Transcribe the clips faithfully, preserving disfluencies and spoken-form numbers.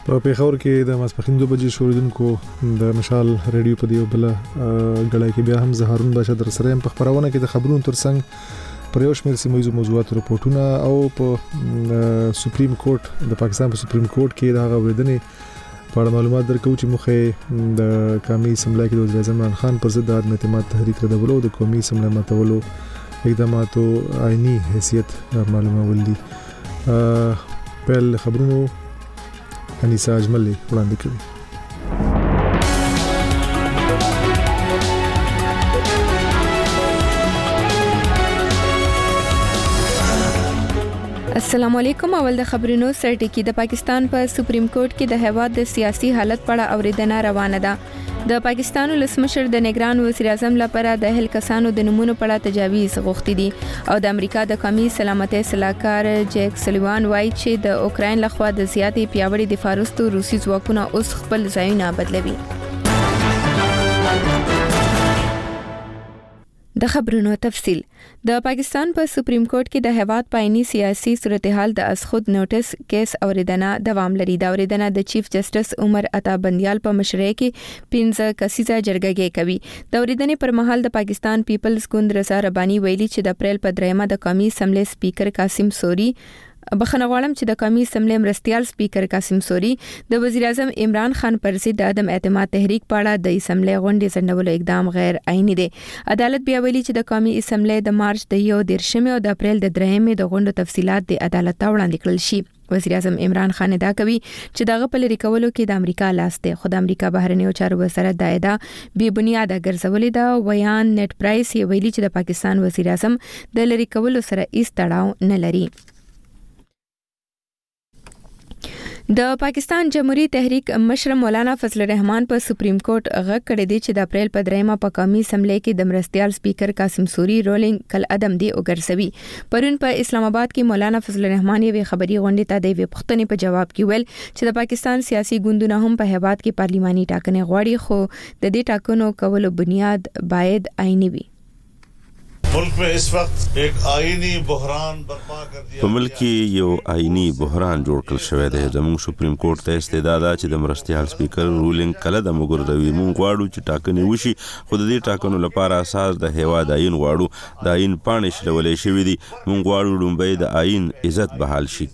په پیښور کې د ماسپخین دوه بجې شوریدونکو د مشال ریډیو په دیو بل غړای کې بیا هم زهرون باشا در سره په خبرونه کې د خبرونو ترڅنګ پر یو شمېر سیمه موضوعات رپورټونه او په سپریم کورټ د پاکستان په سپریم کورټ کې دا غوړیدنې په اړه معلومات درکو چې مخه د قومي اسمبلی کې د وزیر اعظم عمران خان پر ضد د عدم اعتماد تحریک ردولو د قومي اسمبلی ماتولو اقداماتو عیني حیثیت معلومول دي. بل خبرونو انیسا اجمل وړاندې کړي. السلام علیکم. اول د خبرونو سرټکی. د پاکستان په پا سپریم کورټ کې د هیواد د سیاسي حالت په اړه اوریدنه روانه ده. د پاکستان ولسمشر د نگران وزیر اعظم لپاره د هل کسانو د نمونه په اړه تجاویز غوښتي دي او د امریکا د قومي سلامتۍ صلاحکار جیک سلیوان وایي چې د اوکراین لخوا د زیاتې پیاوړي دفاع وروسته روسي ځواکونه اوس خپل ځایونه بدلوي. د خبرونو تفصیل. د پاکستان په پا سپریم کورټ کې د هیواد پایني سیاسي صورتحال د اسخود نوټس کیس اوریدنه دوام لري. دا اوریدنه د چیف جسټس عمر عطا بندیال په مشرۍ کې پنځه کسیزه جرګه کوي. د اوریدنې پر مهال د پاکستان پیپلز ګوند رضا رباني ویلي چې د اپریل په دریمه د قومي اسمبلی سپیکر قاسم سوري بخښنه غواړم چې د قومي اسمبلی مرستيال سپیکر قاسم سوري د وزیر اعظم عمران خان پر ضد د عدم اعتماد تحریک په اړه د اسمبلی غونډې ځنډولو اقدام غیر عیني دی. عدالت بیا ویلي چې د قومي اسمبلی د مارچ د یو دیرشمې او د اپریل د درېمې د غونډو تفصيلات د عدالت ته وړاندې کړل شي. وزیر اعظم عمران خان دا کوي چې دغه په لری کولو کې د امریکا لاس دی. خو د امریکا بهرنیو چارو وزارت دا ادعا بې بنیاده ګرځولې ده. ویان نت پرایس یې ویلي چې د پاکستان وزیر اعظم د لری کولو سره هیڅ تړاو نه لري. د پاکستان جمهوریت تحریک مشر مولانا فضل الرحمن په سپریم کورټ غږ کړی دی چې د اپریل په دریمه په قومي اسمبلی کې د مرستيال سپیکر قاسم سوري رولینګ کل ادم دی او ګرځوي. پرون په اسلام آباد کې مولانا فضل الرحمن یې خبري غونډې ته د وی پښتنې په جواب کې ویل چې د پاکستان سیاسي ګوندونه هم په هیواد کې پارلماني ټاکنې غواړي خو د دې ټاکنو کولو بنیاد باید عیني وي. ملک میں اس وقت ایک آئینی بحران برپا کر دیا. په ملک کې یو آئینی بحران جوړ کړل شوی دی. زموږ سپریم کورټ ته استدعا ده چې د مرستيال سپیکر رولینګ کله د مګردوي مونږ غواړو چې ټاکنې وشي خو د دې ټاکنو لپاره اساس د هیواد آئین غواړو. د آئین پاڼې شلولې شوې دي. مونږ غواړو لومبۍ د آئین عزت بحال شي.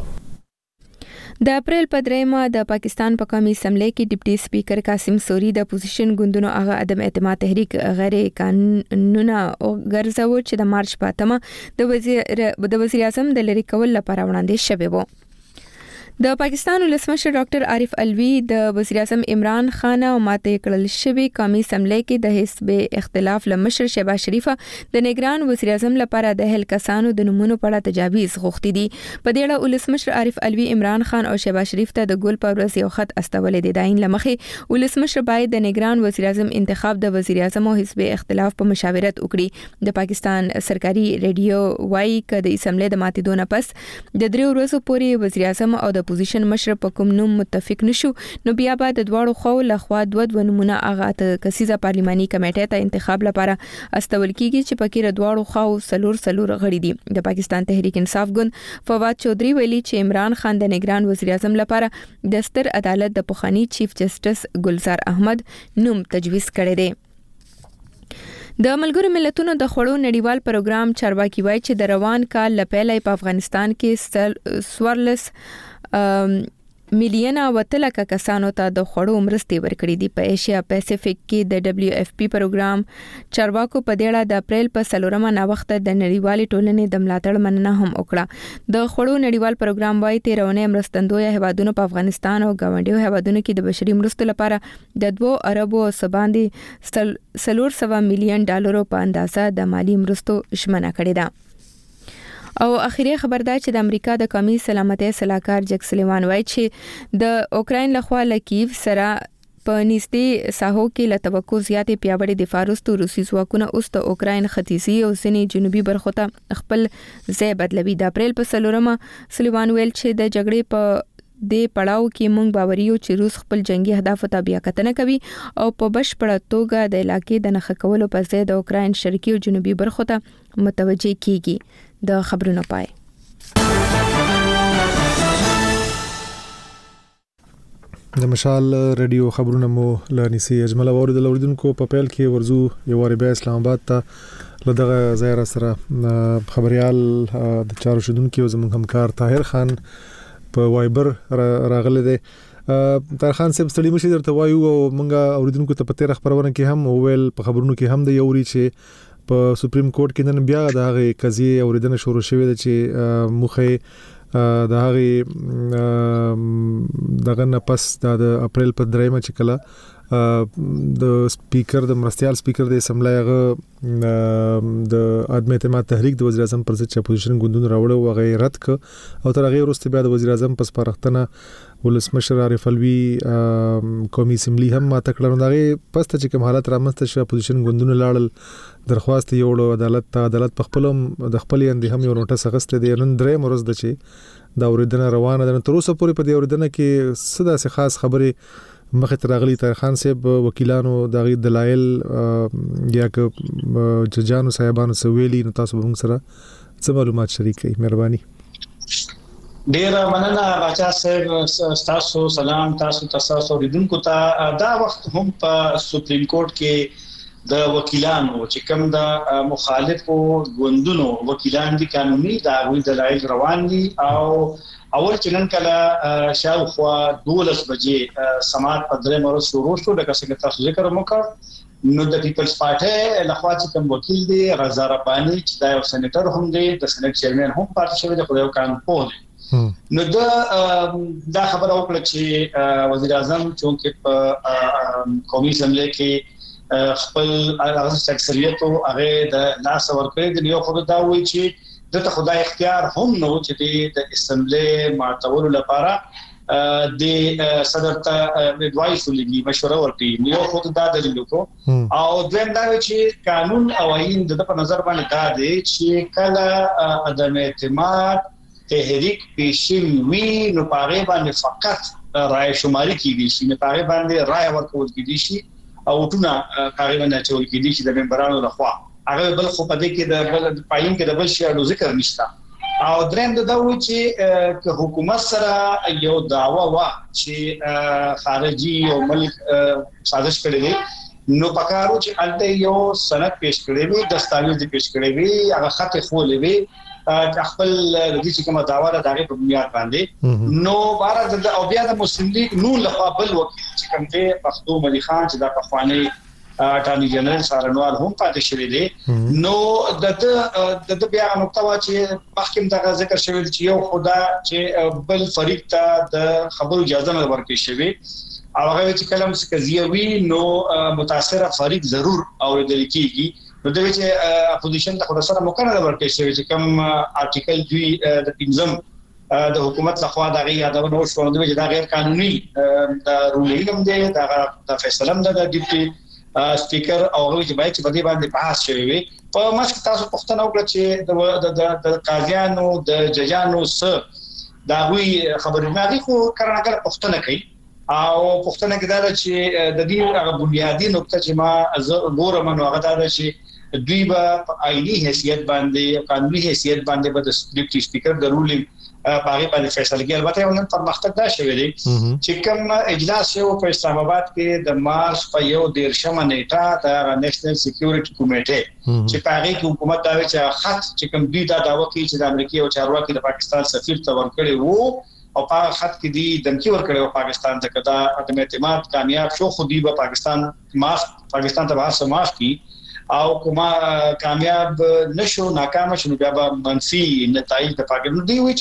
د اپریل په دریمه د پاکستان په قومي اسمبلی کې ډیپټي سپیکر قاسم سوري د اپوزیشن ګوندونو هغه عدم اعتماد تحریک غیر قانوني او ګرځاو چې د مارچ په اتمه د وزیر د وزیر اعظم د لری کول لپاره وړاندې شوی و. د پاکستان ولسمشر ډاکټر عارف الوی د وزیر اعظم عمران خان او ماته کړل شوی قومي اسمبلی کې د حزب اختلاف لمشر شهباز شریف د نگران وزیر اعظم لپاره د هل کسانو د نمونه په اړه تجاویز غوښتي دي. په دې اړه ولسمشر عارف الوی عمران خان او شهباز شریف ته د ګل پر ورځ یو خط استولې دي. داین لمخې ولسمشر باید د نگران وزیر اعظم انتخاب د وزیر اعظم او حزب اختلاف په مشاورت وکړي. د پاکستان سرکاري ریډیو وايي چې د اسمبلی د ماتیدو نه پس د درې ورځې پورې وزیر اعظم او د اپوزیشن مشر په کوم نوم متفق نشو نو بیا به د دواړو خو لخوا دوه دوه نمونه هغه ته کسیزه پارلماني کمیټه ته انتخاب لپاره استول کیږي چې پکې د دواړو خو سلور سلور غړي دي. د پاکستان تحریک انصاف ګوند فواد چودھری ویلي چې عمران خان د نگران وزیر اعظم لپاره د ستر عدالت د پخوانی چیف جسټس ګلزار احمد نوم تجویز کړی دی. د ملګرو ملتونو د خوړو نړیوال پروګرام چارواکي وایي چې د روان کال لپاره په افغانستان کې سوارلس میلیونه وتلکه کسانو ته د خوړو مرستې ورکړې دي. په ایشیا پیسفیک کې د دبليو اف پی پروګرام چارواکو په دې اړه د اپریل په څلورمه ناوخته د نړیوالې ټولنې د ملاتړ مننه هم وکړه. د خوړو نړیوال پروګرام وايي تیرونه مرستندوی هیوادونو په افغانستان او ګاونډیو هیوادونو کې د بشري مرستو لپاره د دوه اربو سباندې سلور سوا میلیون ډالرو په اندازه د مالی مرستو شمنه کړې ده. او اخیری خبر دا چې د امریکا د قومي سلامتۍ صلاحکار جیک سلیوان وایي چې د اوکراین لخوا لکیف سره په نږدې ساحو کې له توقع زیاتې پیاوړې دفاع وروسته روسي ځواکونه اوس د اوکراین ختیځي او ځینې جنوبي برخو ته خپل ځای بدلوي. د اپریل په څلورمه سلیوان ویل چې د جګړې په د پړاو کې مونږ باوري یو چې روس خپل جنگي اهداف ته بیا کتنه کوي او په بشپړه توګه د علاقې د نښه کولو په ځای د اوکراین شرقي او جنوبي برخو ته متوجه کیږي. د خبرونو پای. د مشال رادیو خبرونه مو لانسی اجمل اوریدل اوریدونکو په پیل کې ورزو یو واری بیا اسلام آباد ته لدغه ظاهر سره خبريال د چارو شودونکو زموږ همکار طاهر خان په وایبر راغله دی. طاهر خان صاحب ستړي مشي درته وایو او مونږه اوریدونکو ته پته خبرونه کې هم ویل په خبرونو کې هم د یوري چې په سپریم کورټ کې نن بیا د هغه قضیه اوریدنه شروع شوې ده چې مخه د هغه دغه نه پس د اپریل په دریمه چې کله د سپیکر د مرستيال سپیکر د اسمبلی هغه د عدم اعتماد تحریک د وزیر اعظم پر ضد چې اپوزیشن ګوندونه راوړل او غیر رد ک او تر هغه وروسته بیا د وزیر اعظم پس پرختنه ولسمشر عارف الوی قومي اسمبلی هم ما تکړه دغه پس ته چې کوم حالت رامنځته شو اپوزیشن ګوندونه لاړل درخواست یوړو عدالت ته عدالت په خپل د خپل اندې هم یو نوټس غسته دی نن درې مرز د چې دا اوریدنه روانه ده تر اوسه پورې په دې اوریدنه کې صدا سه خاص خبره مخه ترغلی طاهر خان صاحب وکیلانو دغه دلایل یا ک ججانو صاحبانو سویلی نو تاسو به موږ سره څه معلومات شریک کړئ مهرباني. ډیر مننه راچا صاحب تاسو سلام تاسو تاسو اوریدونکو ته دا وخت هم په سپریم کورټ کې د وکیلانو چې کوم د مخالفو ګوندونو وکیلان دي قانوني دا غوي دلایل روان دي او اول چې نن کله شاوخوا دولس بجې سماعت په درې مرز شروع شو د څنګه تاسو ذکر وکړ نو د پیپلز پارټي لخوا چې کوم وکیل دی رضا رباني چې دا یو سېنیټر هم دی د سېنات چیرمن هم پاتې شوی دی خو یو کان پوه نو دا دا خبره وکړه چې وزیر اعظم چونکه په قومي اسمبلی کې خپل هغه اکثریت او هغه د لاس ورکړي د یو خدای دا وایي چې دغه خدای اختیار هم نو چې د اسمبلی معتبر لپاره د صدر ته اډوایس ولګي مشوره ورکړي یو خدای دا دلیل کو او دویم دا چې قانون او آئین د په نظر باندې دا دی چې کله عدم اعتماد تحریک پیشین وی نو پاره باندې فقط رائے شماري کیږي چې نه پاره باندې رائے ورکول کیږي شي او ټونه تقریبا چول کې دي چې د ممبرانو لخوا هغه بل خو په دې کې د بل پاین کې د بل شي او ذکر نشته او دریم دا و چې حکومت سره یو دعوا وا چې خارجي او ملک سازش کړي دي نو پکارو چې الته یو سند پیش کړي وي دستاویز پیش کړي وي هغه خط خولې وي خپل د دې کومه دعوا د دغه په بنیاد باندې نو بار د او بیا د مسلم لیگ نو لخوا بل وکیل چې کوم دی پښتو ملي خان چې د پخوانی اټارنی جنرال سارنوال هم پاتې شوی دی نو د د بیا نقطه وا چې محکمه دغه ذکر شوی چې یو خدا چې بل فریق ته د خبرو اجازه نه ورکړي شوی او هغه چې کلم قضیه وی نو متاثره فریق ضرور اوریدل کیږي نو د چې اپوزیشن ته خود سره مقرره ورکړي شوی چې کوم آرټیکل دوی د پنځم د حکومت لخوا دغه یادونه وشو نو چې دا غیر قانوني د رولینګ هم دی دا د فیصله هم د ډیپټي سپیکر او هغه چې باید چې په دې باندې بحث شوی وي په ماسک تاسو پښتنه وکړه چې د قاضیانو د ججانو سره دا وی خبرونه خو کرنګر پښتنه کوي او پښتنه کې دا چې د دې هغه بنیادی نقطه چې ما ګورم نو هغه دا چې دوی به آئینی حیثیت باندې قانوني حیثیت باندې به د ډیپټي سپیکر د رولینګ پاره باندې فیصله کوي البته یو نن پرمختګ دا شوی دی چې کوم اجلاس یو په اسلام آباد کې د مارچ په یو دیرشمه نیټه د نېشنل سکیورټي کمیټه چې پاره کې حکومت دا چې خط چې کوم دوی دا داوا کوي چې د امریکای او چارواکي د پاکستان سفیر ته ورکړي وو او په خط کې دی دمکی ورکړي او پاکستان ته کدا عدم اعتماد کامیاب شو خو دی به پاکستان معاف پاکستان ته به معاف کی او کومه کامیاب نشو ناکام شنو بیا به منفي نتایج د پاکستان دی وی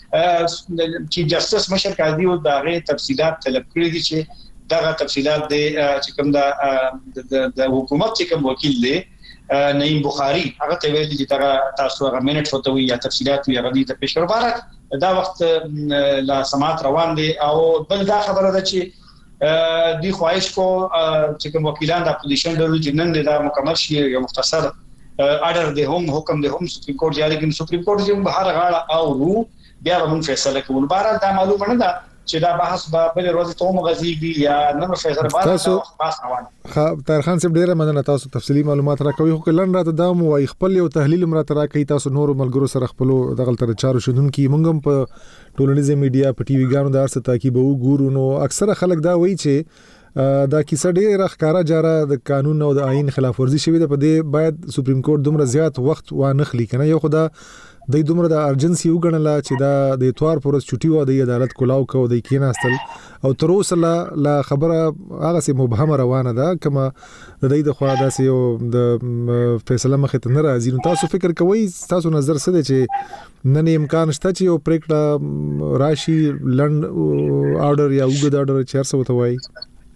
چې چې جسټس مشر قاضي او دغه تفصيلات طلب کړی دي چې دغه تفصيلات د چې کوم د حکومت چې کوم وکیل دی نعیم بخاری هغه ته ویل چې دا تاسو هغه منټ فوټوي یا تفصيلات وی غوډي ته پیش ورباره دا وخت لا سماعت روان دي او بل دا خبره ده چې دی خواهش کو چې کوم وکیلان د اپوزیشن ډول جنن دا مکمل شي یو مختصر اډر دی هم حکم دی هم سپریم کورټ جاری کړي سپریم کورټ چې بهر غاړه او رو بیا به موږ فیصله کوو بهر دا معلومه نه ده چې دا بحث به بل ورځ ته مغزيږي یا نن فیصله باندې بحث روان. ها طاهر خان صاحب ډیره مننه تاسو تفصیلی معلومات راکوي. خو کلن راته دا مو وايي خپل یو تحلیل مرته راکوي تاسو نور ملګرو سره خپل دغه تر چارو شودون کی مونږ هم په ټولنیزه میډیا په ټي وي ګانو دار څخه تاکي به وګورو. نو اکثره خلک دا وایي چې دا کیسه ډیره ښکارا جاره د قانون او د آئین خلاف ورزي شوی ده. په دې باید سپریم کورټ دومره زیات وخت وانه خلی کنه. یو خدا د دومره د ارجنسي وګڼله چې دا د اتوار پورز چټي و د عدالت کولاو کو د کیناستل او تر اوسه لا خبره هغه سه مبهمه روانه ده کما د دې د خوا داسې یو د فیصله مخه ته نه راځي. نو تاسو فکر کوئ تاسو نظر څه دی چې نن امکان شته چې یو پریکړه راشي لند آرډر یا وګد آرډر چیر څه وته وایي؟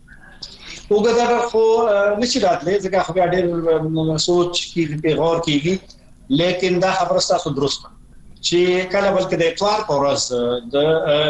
وګدا خو نشي راتلې ځکه خو بیا ډېر سوچ کې غور کیږي. لیکن دا خبره تاسو درسته چې کله بلکې د اتوار پورس د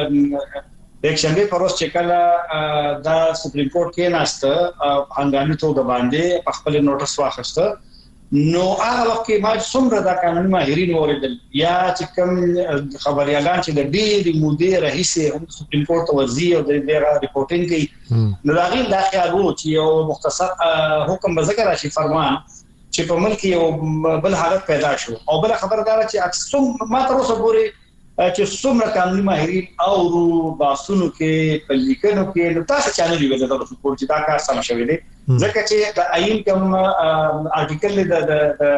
یک شنبه پورس چې کله دا سپریم کورټ کې ناشته هنګامي توګه باندې په خپل نوټس واخسته نو هغه وخت کې ما څومره دا قانوني ماهرین اوریدل یا چې کوم خبريالان چې د ډېر مودې رئیس هم سپریم کورټ وزیر او د دغه ریپورتینګ کوي نو دا غي دا خیال وو چې یو مختصر حکم به ذکر راشي فرمان چې په ملک یو بل حالت پیدا شو او بل خبردار چې اکثر ما تر اوسه پورې چې څومره قانوني ماهرین او باسونو کې په لیکنو کې نو تاسو چانل یو د سپورت چې دا کار سم شوی دی ځکه چې د آئین کوم آرټیکل د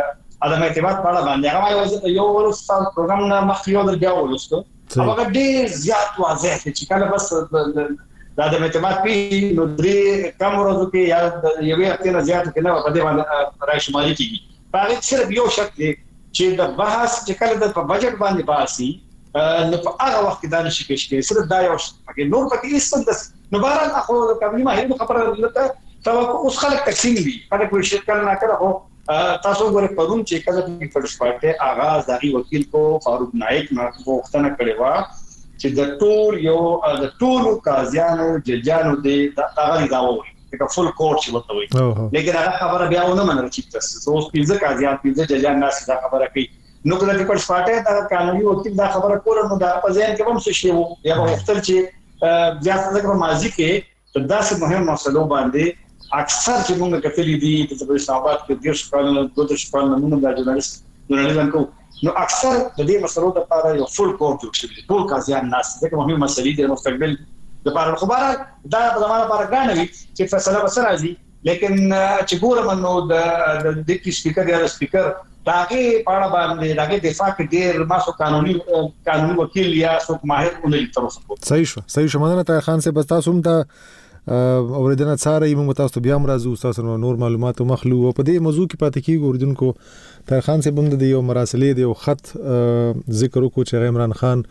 عدم اعتماد په اړه باندې هغه یو ورسره پروګرام نه مخکې ور بیا ولستو هغه ډېر زیات واضح دی چې کله بس دا د اعتماد په نو درې کم ورځو کې یا یوې هفته نه زیات کې نه په دې باندې راشمالي کیږي. په صرف یو شک دی چې د بحث چې کله د بجټ باندې باسي نو په هغه وخت کې دا نشي کېږي صرف دا یو پکې نور پکې هیڅ نو بهرحال اخو د قانوني ماهرینو خبره لته توقع اوس خلک تقسیم دي په کوم شي کله نه کړو تاسو ګورئ پرون چې کله د فرست پارټي آغاز دغه وکیل کو فاروق نائک نه وختنه کړی و چې د ټول یو د ټول قاضیانو ججانو د هغه دا وایي چې فل کورټ شي وته وایي لیکن هغه خبره بیا ونه منل چې تاسو اوس پنځه قاضیان پنځه ججان ناس دا خبره کوي نو کله چې پښ پټه دا قانوني وکیل دا خبره کوله نو دا په ځین کې هم څه شی وو یا په وختل چې بیا څنګه په ماضي کې د داسې مهم مسلو باندې اکثر چې موږ کتلې دي چې په اسلامآباد کې د شپږ دوه شپږ نمونه د ژورنالیست ژورنالیزم کو نو اکثر د دې مسلو لپاره یو فل کورټ جوړ شوی دی ټول قاضیان ناس دغه مهمه مسلې د مستقبل لپاره خبره دا په زمانه لپاره غاڼوي چې فیصله وسره راځي لیکن چې ګورم نو د د ډیپټي سپیکر یا سپیکر داګه پاړه باندې داګه دفاع کې ډیر ماسو قانوني قانوني وکیل یا څوک ماهر اونې تر اوسه صحیح شو صحیح شو مننه طاهر خان سے بس تاسو هم ته اوریدنه څاره موږ تاسو بیا مرزو تاسو نور معلومات مخلو په دې موضوع کې پاتې کیږي اوریدونکو طاهر خان سے بند د یو مراسلې د یو خط ذکر وکړو چې عمران خان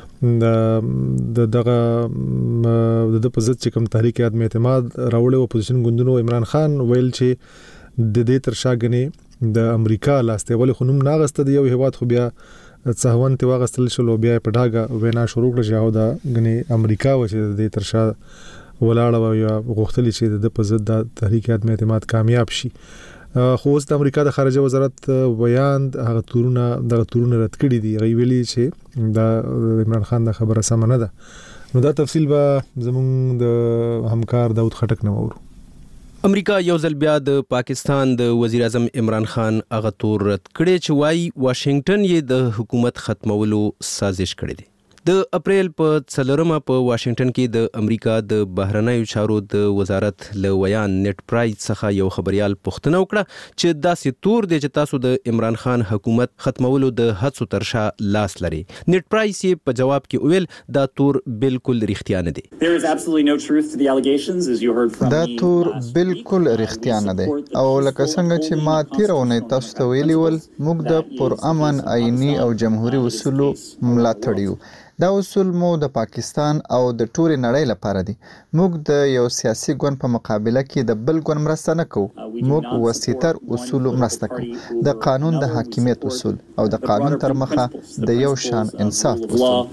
د دغه د پزت چې کوم تحریک عدم اعتماد راوړل اپوزیشن ګوندونو عمران خان ویل چې د دې تر شاګنې د امریکا لاسته ولې خنوم ناغسته د یو هیواد خو بیا څهون ته واغستل شو بیا په ډاګه وینا شروع کړه چې او دا غني امریکا و چې د تر شا ولاړه یا غوښتل چې د پزت د تحریک عدم اعتماد کامیاب شي. خو اوس د امریکا د خارجه وزارت بیان هغه تورونه د تورونه رد کړی دی غي ویلي چې دا عمران خان د خبره سم نه ده. نو دا تفصیل به زموږ د همکار داود خټک نه وورو. امریکا یو ځل بیا د پاکستان د وزیر اعظم عمران خان هغه تور رد کړی چې وايي واشنگټن یې د حکومت ختمولو سازش کړی دی. د اپریل په څلورمه په واشنگټن کې د امریکا د بهرنیو چارو د وزارت له ویان نت پرایز څخه یو خبريال پوښتنه وکړه چې داسې تور دی چې تاسو د عمران خان حکومت ختمولو د هڅو ترشا لاس لري. نت پرایز یې په جواب کې ویل دا تور بالکل رښتیا نه دی. دا تور بالکل رښتیا نه دی او لکه څنګه چې ما تیرونه تاسو ته ویلي ول موږ د پرامن آئینی او جمهوریت اصولو ملاتړ یو. دا اصول مو د پاکستان او د ټولې نړۍ لپاره دي. موږ د یو سیاسي ګوند په مقابله کې د بل ګوند مرسته نه کوو. موږ وسیتر اصول مرسته کوو. د قانون د حاکمیت اصول او د قانون تر مخه د یو شان انصاف اصول.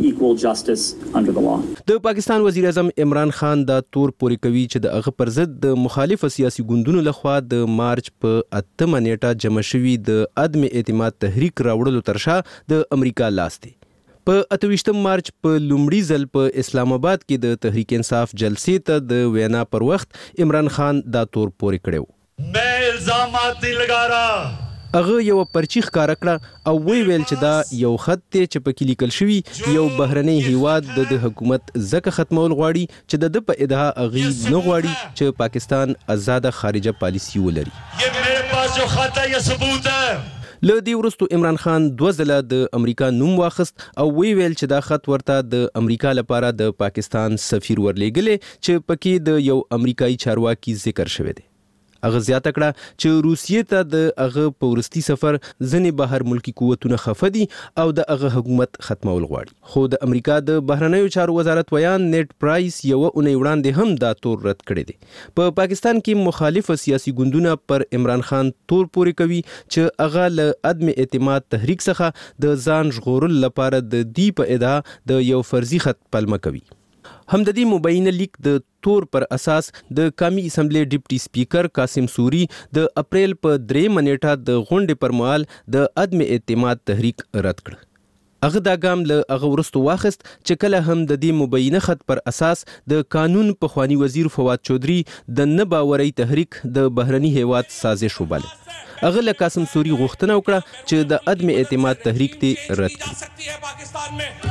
د پاکستان وزیر اعظم عمران خان دا تور پوری کوي چې د هغه پر ضد د مخالف سیاسي ګوندونو لخوا د مارچ په اتمه نیټه جمع شوی د عدم اعتماد تحریک راوړلو ترشا د امریکا لاس دی. په اتویشتم مارچ په لومړي ځل په اسلام آباد کې د تحریک انصاف جلسې ته د وینا پر وخت عمران خان دا تور پورې کړو. मैं इल्जामात नहीं लगा रहा. هغه یو پرچی ښکار کړه او وی ویل چې دا یو خط دی چې په کې لیکل شوی یو بهرنی هیواد د حکومت زکه ختمول غواړي چې د په ادعا اغي نه غواړي چې پاکستان آزاد خارجه پالیسی ولري. ये मेरे पास जो खत है ये सबूत है. له دې وروسته عمران خان دوه ځله د امریکا نوم واخیست او وی ویل چې دا خط ورته د امریکا لپاره د پاکستان سفیر ورلېږلی چې پکې د یو امریکایي چارواکي ذکر شوی دی. هغه زیاته کړه چې روسیې ته د هغه په وروستي سفر ځینې بهر ملکی قوتونه خفه دي او د هغه حکومت ختمول غواړي. خو د امریکا د بهرنیو چارو وزارت ویان نیټ پرایس یو اونۍ وړاندې هم دا تور رد کړی دی. په پا پاکستان کې مخالف سیاسي ګوندونه پر عمران خان تور پورې کوي چې هغه له عدم اعتماد تحریک څخه د ځان ژغورل لپاره د دې په ادعا د یو فرضي خط پلمه کوي. هم د دې مبینه لیک د تور پر اساس د قومي اسمبلی ډیپټي سپیکر قاسم سوري د اپریل په درېمه نیټه د غونډې پر مهال د عدم اعتماد تحریک رد کړ. هغه دا ګام له هغه وروسته واخیست چې کله هم د دې مبینه خط پر اساس د قانون پخوانی وزیر فواد چودھری د نه باورۍ تحریک د بهرني هیواد سازش وباله. هغه له قاسم سوري غوښتنه وکړه چې د عدم اعتماد تحریک ته رد کړي.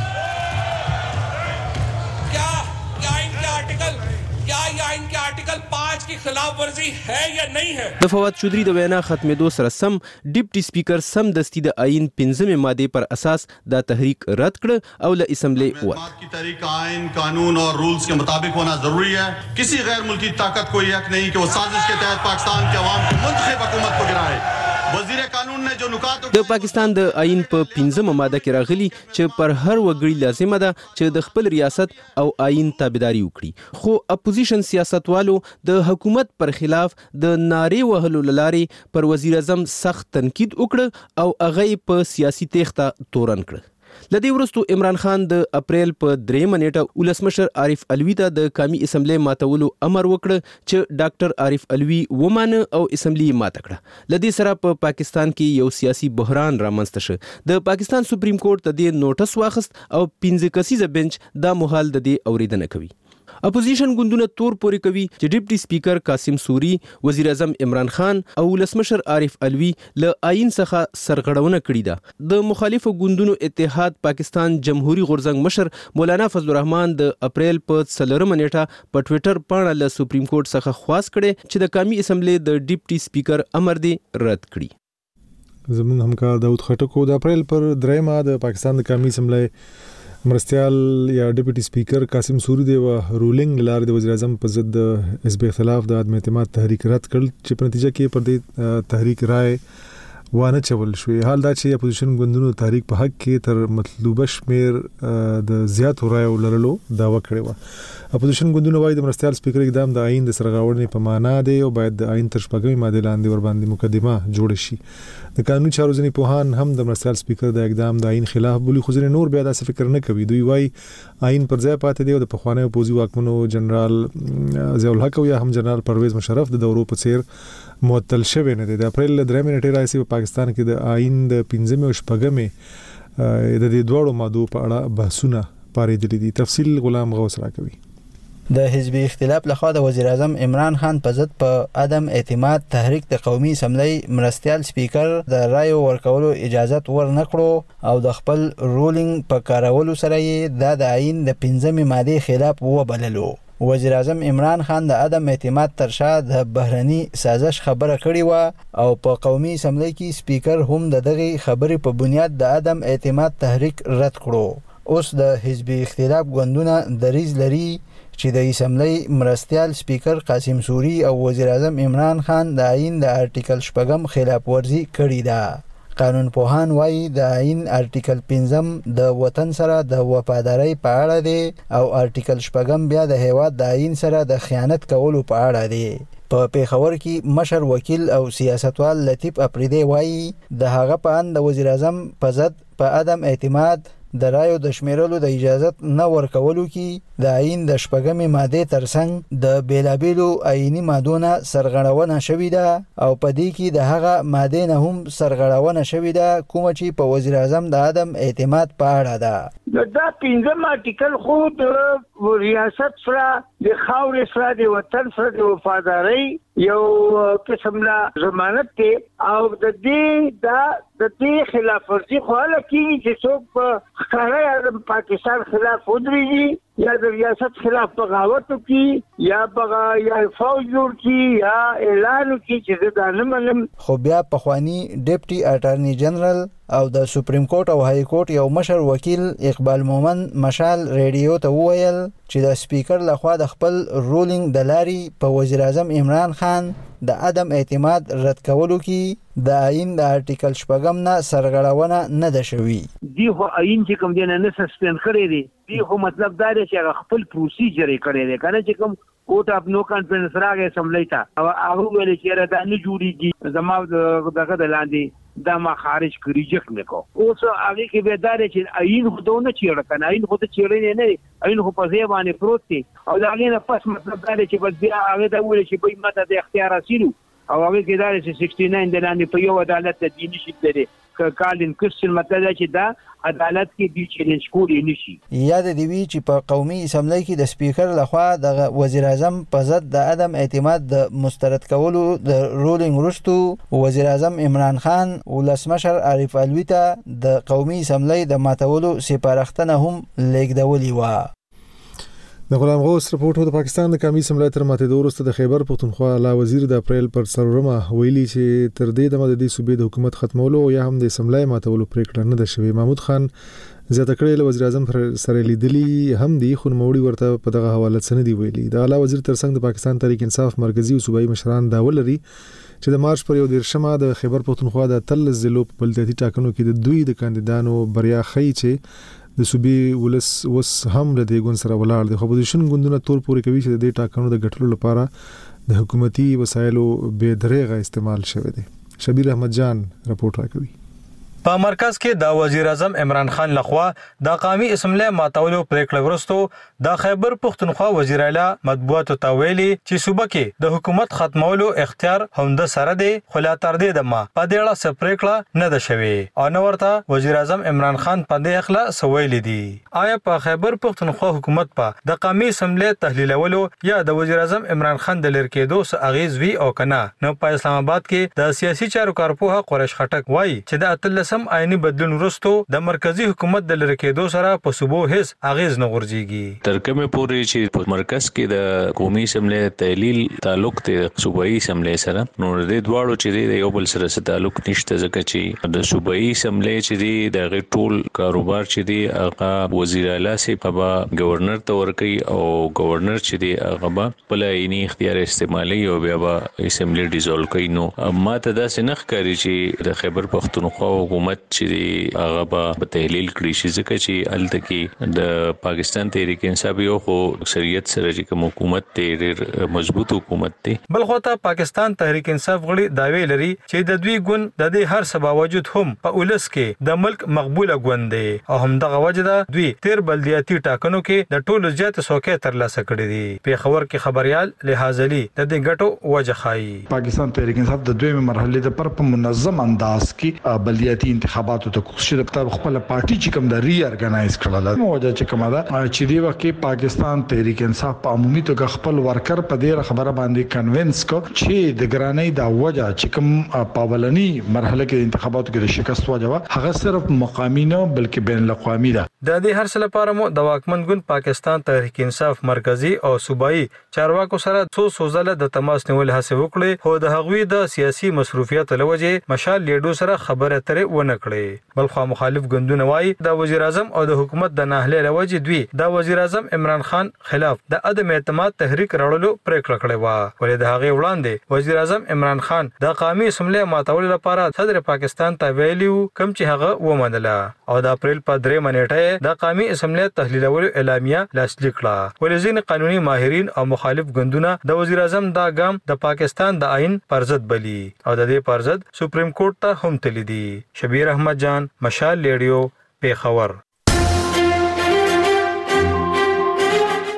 د فواد چودھری د وینا ختمېدو سره سم ډیپټي سپیکر سم دستي د آئین پنځمې ماده پر اساس دا تحریک رد کړ او له اسمبلی ووت. की तहरीक आइन कानून और रूल्स के मुताबिक होना जरूरी है. किसी गैर मुल्की ताकत को यह हक नहीं कि वो साजिश के तहत पाकिस्तान के अवाम की मुंतखब हुकूमत को गिराए. वजीर कानून ने जो नुकात د پاکستان د آئین په پنځمه ماده کې راغلي چې پر هر وګړي لازمه ده چې د خپل ریاست او آئین تابعداري وکړي. خو اپوزیشن سیاستوالو د حکومت پر خلاف د نارې وهلو لارې پر وزیر اعظم سخت تنقید وکړ او هغه په سیاسي تېښته تورن کړ. لدې وروسته عمران خان د اپریل په درېمه نیټه ولسمشر عارف علوي ته د قومي اسمبلی ماتولو امر وکړ چې ډاکټر عارف علوي ومانه او اسمبلی ماته کړه. لدې سره په پا پاکستان کې یو سیاسي بحران رامنځته شو. د پاکستان سپریم کورټ ته د نوټس واخیست او پنځه کسیزه بنچ دا مهال د دې اوریدنه کوي. اپوزیشن ګوندونه تور پورې کوي چې ډیپټي سپیکر قاسم سوري، وزیر اعظم عمران خان او ولسمشر عارف علوي له آئین څخه سرغړونه کړې ده. د مخالفو ګوندونو اتحاد پاکستان جمهوریت غورځنګ مشر مولانا فضل الرحمن د اپریل په څلورمه نیټه په ټوئیټر باندې له سپریم کورټ څخه خواست کړي چې د قومي اسمبلی د ډیپټي سپیکر امر دی رد کړي. زموږ همکار داود خټکو د اپریل پر درېمه د پاکستان د قومي اسمبلی مرستيال یا ډیپټي سپیکر قاسم سوري دی و رولینګ لار د وزیر اعظم په ضد حزب اختلاف د عدم اعتماد تحریک رد کړ چې په نتیجه کې پر دې تحریک رائے وانه چول شوې. حال دا چې اپوزیشن ګوندونو تحریک په حق کې تر مطلوبه شمیر د زیات رائے لرلو داوا کړې و. اپوزیشن ګوندونو وايي د مرستيال سپیکر اقدام د آئین د سرغړونې په معنا دی او باید د آئین تر شپږمې ماده لاندې ور باندې مقدمه جوړ شي. د قانوني چارو ځینې پوهان هم د مرستيال سپیکر د اقدام د آئین خلاف بولی، خو ځینې نور بیا داسې فکر نه کوي. دوی وايي آئین پر ځای پاتې دی او د پخوانیو پوځي واکمنو جنرال ضیاء الحق او یا هم جنرال پرویز مشرف د دورو په څیر معطل شوی نه دی. د اپریل درېمې نیټې راځي په پاکستان کې د آئین د پنځمې او شپږمې د دې دوړو مادو په اړه بحثونه پارېدلي دي. تفصیل غلام غوث راکوي. د حزب اختلاف لخوا د وزیر اعظم عمران خان په ضد په عدم اعتماد تحریک د قومي اسمبلی مرستيال سپیکر د رایو ورکولو اجازه ورنکړو او د خپل رولینګ په کارولو سره یې د آئین د پنځمې ماده خلاف وبللو. وزیر اعظم عمران خان د عدم اعتماد تر شا د بهرني سازش خبره کړې و او په قومي اسمبلی کې سپیکر هم د دغه خبرې په بنیاد د عدم اعتماد تحریک رد کړو. اوس د حزب اختلاف ګوندونه دریځ لري چې د اسمبلی مرستيال سپیکر قاسم سوري او وزیر اعظم عمران خان د آئین د ارټیکل شپږم خلاف ورزي کړې ده. قانون پوهان وایي د آئین ارټیکل پنځم د وطن سره د وفاداری په اړه دی او ارټیکل شپږم بیا د هیواد د آئین سره د خیانت کولو په اړه دی. په پیښور کې مشر وکیل او سیاستوال لطیف اپریدی وایي د هغه په اند د وزیر اعظم په ضد په عدم اعتماد د رایو د شمیرلو د اجازت نه ورکولو کې د آئین د شپږمې ماده ترڅنګ د بیلابیلو آئینی مادونه سرغړونه شوې ده او په دې کې د هغه ماده نه هم سرغړونه شوې ده کوم چې په وزیر اعظم د عدم اعتماد په اړه ده. دا پنځم آرټیکل خو د ریاست سره د خاورې سره د وطن سره د وفادارۍ یو قسم لا ضمانت دی او د دې دا د دې خلاف ورزي خو هله کېږي چې څوک په ښکاره د پاکستان خلاف ودرېږي یا د ریاست خلاف بغاوت وکړي یا بغا یا فوج جوړ کړي یا اعلان وکړي چې زه دا نه منم. خو بیا پخوانی ډیپټي اټارنی جنرال او د سپریم کورټ او های کورټ یو مشر وکیل اقبال مومن مشال ریډیو ته وویل چې د سپیکر لخوا د خپل رولینګ د لاري په وزیر اعظم عمران خان د عدم اعتماد رد کولو کې د آئین د آرټیکل شپږم نه سرغړونه نه ده شوې. دی خو آئین چې کوم دی نه سسپند کړی دی دی خو مطلب دا دی چې خپل پروسیجر یې کړی دی کنه چې کوم کوټ اپ نو کانفرنس راغی اسمبلی ته او هغه ویل چې را نه جوړیږي زما دغه د لاندې دا ما خارج کړی جک نه کو اوس هغه کې به دا چې آئین خو دونه چیرې کنه آئین خو ته چیرې نه نه آئین خو په ځای باندې پروت دی او دا غینه پس مطلب دا چې بس بیا هغه دا ویل چې به ماته د اختیار رسیدو او هغه کې دا چې شپږ نه د لاندې په یو عدالت د دیني شي لري کالین کوشن مطلب دا چې دا عدالت کې دی چیلنج کولی نشي. یاد دی وی چې په قومي اسمبلی کې د سپیکر لخوا د وزیر اعظم په ضد د عدم اعتماد د مسترد کولو د رولینګ وروسته وزیر اعظم عمران خان ولسمشر عارف علوی ته د قومي اسمبلی د ماتولو سپارښتنه هم لیږدولې و. د غلام غوث رپورټ د پاکستان د قومي اسمبلی تر ماتېدو وروسته د خیبر پښتونخوا اعلی وزیر د اپریل پر څلورمه ویلي چې تر دې دمه د دې صوبې د حکومت ختمولو یا هم د اسمبلی ماتولو پریکړه نه ده شوې. محمود خان زیاته کړې له وزیر اعظم سره لیدلي هم دي خو نوموړي ورته په دغه حواله څه نه دي ویلي. د اعلی وزیر ترڅنګ د پاکستان تحریک انصاف مرکزی او صوبایي مشران دا ولري چې د مارچ پر یو دیرشمه د خیبر پښتونخوا د تل ضلعو په بلدیاتي ټاکنو کې د دوی د کاندیدانو بریا خی چې د صوبې ولس وس هم له دې ګوند سره ولاړ دي. خو اپوزیشن ګوندونه تور پورې کوي چې د دې ټاکنو د ګټلو لپاره د حکومتي وسایلو بې دریغه استعمال شوی دی. شبیر احمد جان رپورټ راکوي. په مرکز کې د وزیر اعظم عمران خان لخوا د قومي اسمبلی ماتولو پریکړه ورسته د خیبر پښتونخوا وزیر اعلی مطبوعاتو ته ویلي چې صوبه کې د حکومت ختمولو اختیار هم د سره دی خو لا تر دې دمه په دې اړه څه پریکړه نه ده شوې او نو ورته وزیر اعظم عمران خان په دې اخلا سویل دي. آیا په خیبر پښتونخوا حکومت په د قومي اسمبلی تحلیلولو یا د وزیر اعظم عمران خان د لری کېدو څه اغیز وی او کنه؟ نو په اسلام آباد کې د سیاسي چارو کارپوه قریش خټک وایي چې د اتل سم آئینی بدلون وروسته د مرکزی حکومت د لری کېدو سره په صوبو هیڅ اغیز نه غورځيږي. ترکمه پورې چې په مرکز کې د قومي اسمبلی تحلیل تعلق ته صوبایي اسمبلی سره نو د دواړو چې د یو بل سره تعلق نشته ځکه چې د صوبایي اسمبلی چې د غیر ټول کاروبار چې دی هغه وزیر اعلی سي په گورنر ته ورکي او گورنر چې دی هغه په لایي اختیار استعمالي او بیا به اسمبلی ډیزولو کوي. نو ماته دا سنخ کوي چې د خیبر پښتونخوا حکومت چې هغه په تحلیل کړی شي ځکه چې الته کې د پاکستان تحریک انصاف یو خو اکثریت سره چې کوم حکومت ډېر مضبوط حکومت دی. بل خو ته پاکستان تحریک انصاف غړي داوی لري چې د دوی ګوند د دې هر څه باوجود هم په ولس کې د ملک مقبوله ګوند دی او هم دغه وجه ده دوی تیر بلدیاتي ټاکنو کې د ټولو زیات څوکۍ ترلاسه کړې دي. په خبر کې خبريال لحاظلی د دې ګټو وجه خایي. پاکستان تحریک انصاف د دویمه مرحله د پر په منظم انداز کې بلدیاتي انتخابات ته کوشش د خپل پارټي چې کوم د ری ارګنایز کړل نو وجه چې کومه ده چې دی وخت پاکستان تحریک انصاف په عمومي توګه خپل ورکر په دې خبره باندې کنوینس کو چې د ګرانۍ دا وجه چې کوم پاولني مرحله کې انتخاباتو کې د شکست وجه هغه صرف مقامی نه بلکې بین الاقوامي ده. د دې هر څه لپاره مو د واکمن ګوند پاکستان تحریک انصاف مرکزی او صوبایي چارواکو سره څو سوزله د تماس نیول هڅه وکړي خو د هغوی د سیاسي مصروفیت لوجه مشال لیډو سره خبره ترې ونه کړې. بلخو مخالف ګوندونه وایي د وزیر اعظم او د حکومت د ناهلي لوجه دوی د وزیر اعظم عمران خان خلاف د عدم اعتماد تحریک راوړلو پریکړه کړې و ولې د هغې وړاندې وزیر اعظم عمران خان د قومي اسمبلی ماتولو لپاره صدر پاکستان ته ویلي کوم چې هغه ومنله او د اپریل په درېمه نیټه د قومي اسمبلی تحلیلولو اعلامیه لاسلیک کړه. ولې ځینې قانوني ماهرین او مخالف ګوندونه د وزیر اعظم دا ګام د پاکستان د آئین پر ضد بلی او د دې پر ضد سپریم کورټ ته هم تللی دي. شبیر احمد جان مشال ریډیو پیښور.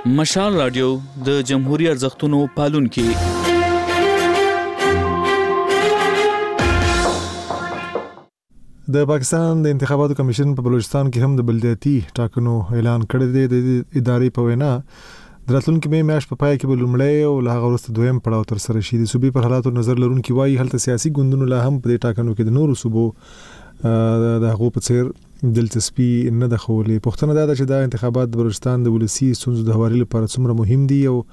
مشال رادیو د جمهوریت ارزښتونو پالونکي. د پاکستان د انتخاباتو کمیشن په بلوچستان کې هم د بلدیاتي ټاکنو اعلان کړی دی. د ادارې په وینا د راتلونکي مې میاشت په پای کې به لومړی او له هغه وروسته دویم پړاو ترسره شي. د صوبې پر حالاتو نظر لرونکي وایي هلته سیاسي ګوندونو لا هم په دې ټاکنو کې د نورو صوبو د هغو په څیر دلچسپي نه ده ښودلې. پوښتنه دا ده چې دا انتخابات د بلوچستان د ولسي ستونزو د هواري لپاره څومره مهم دي او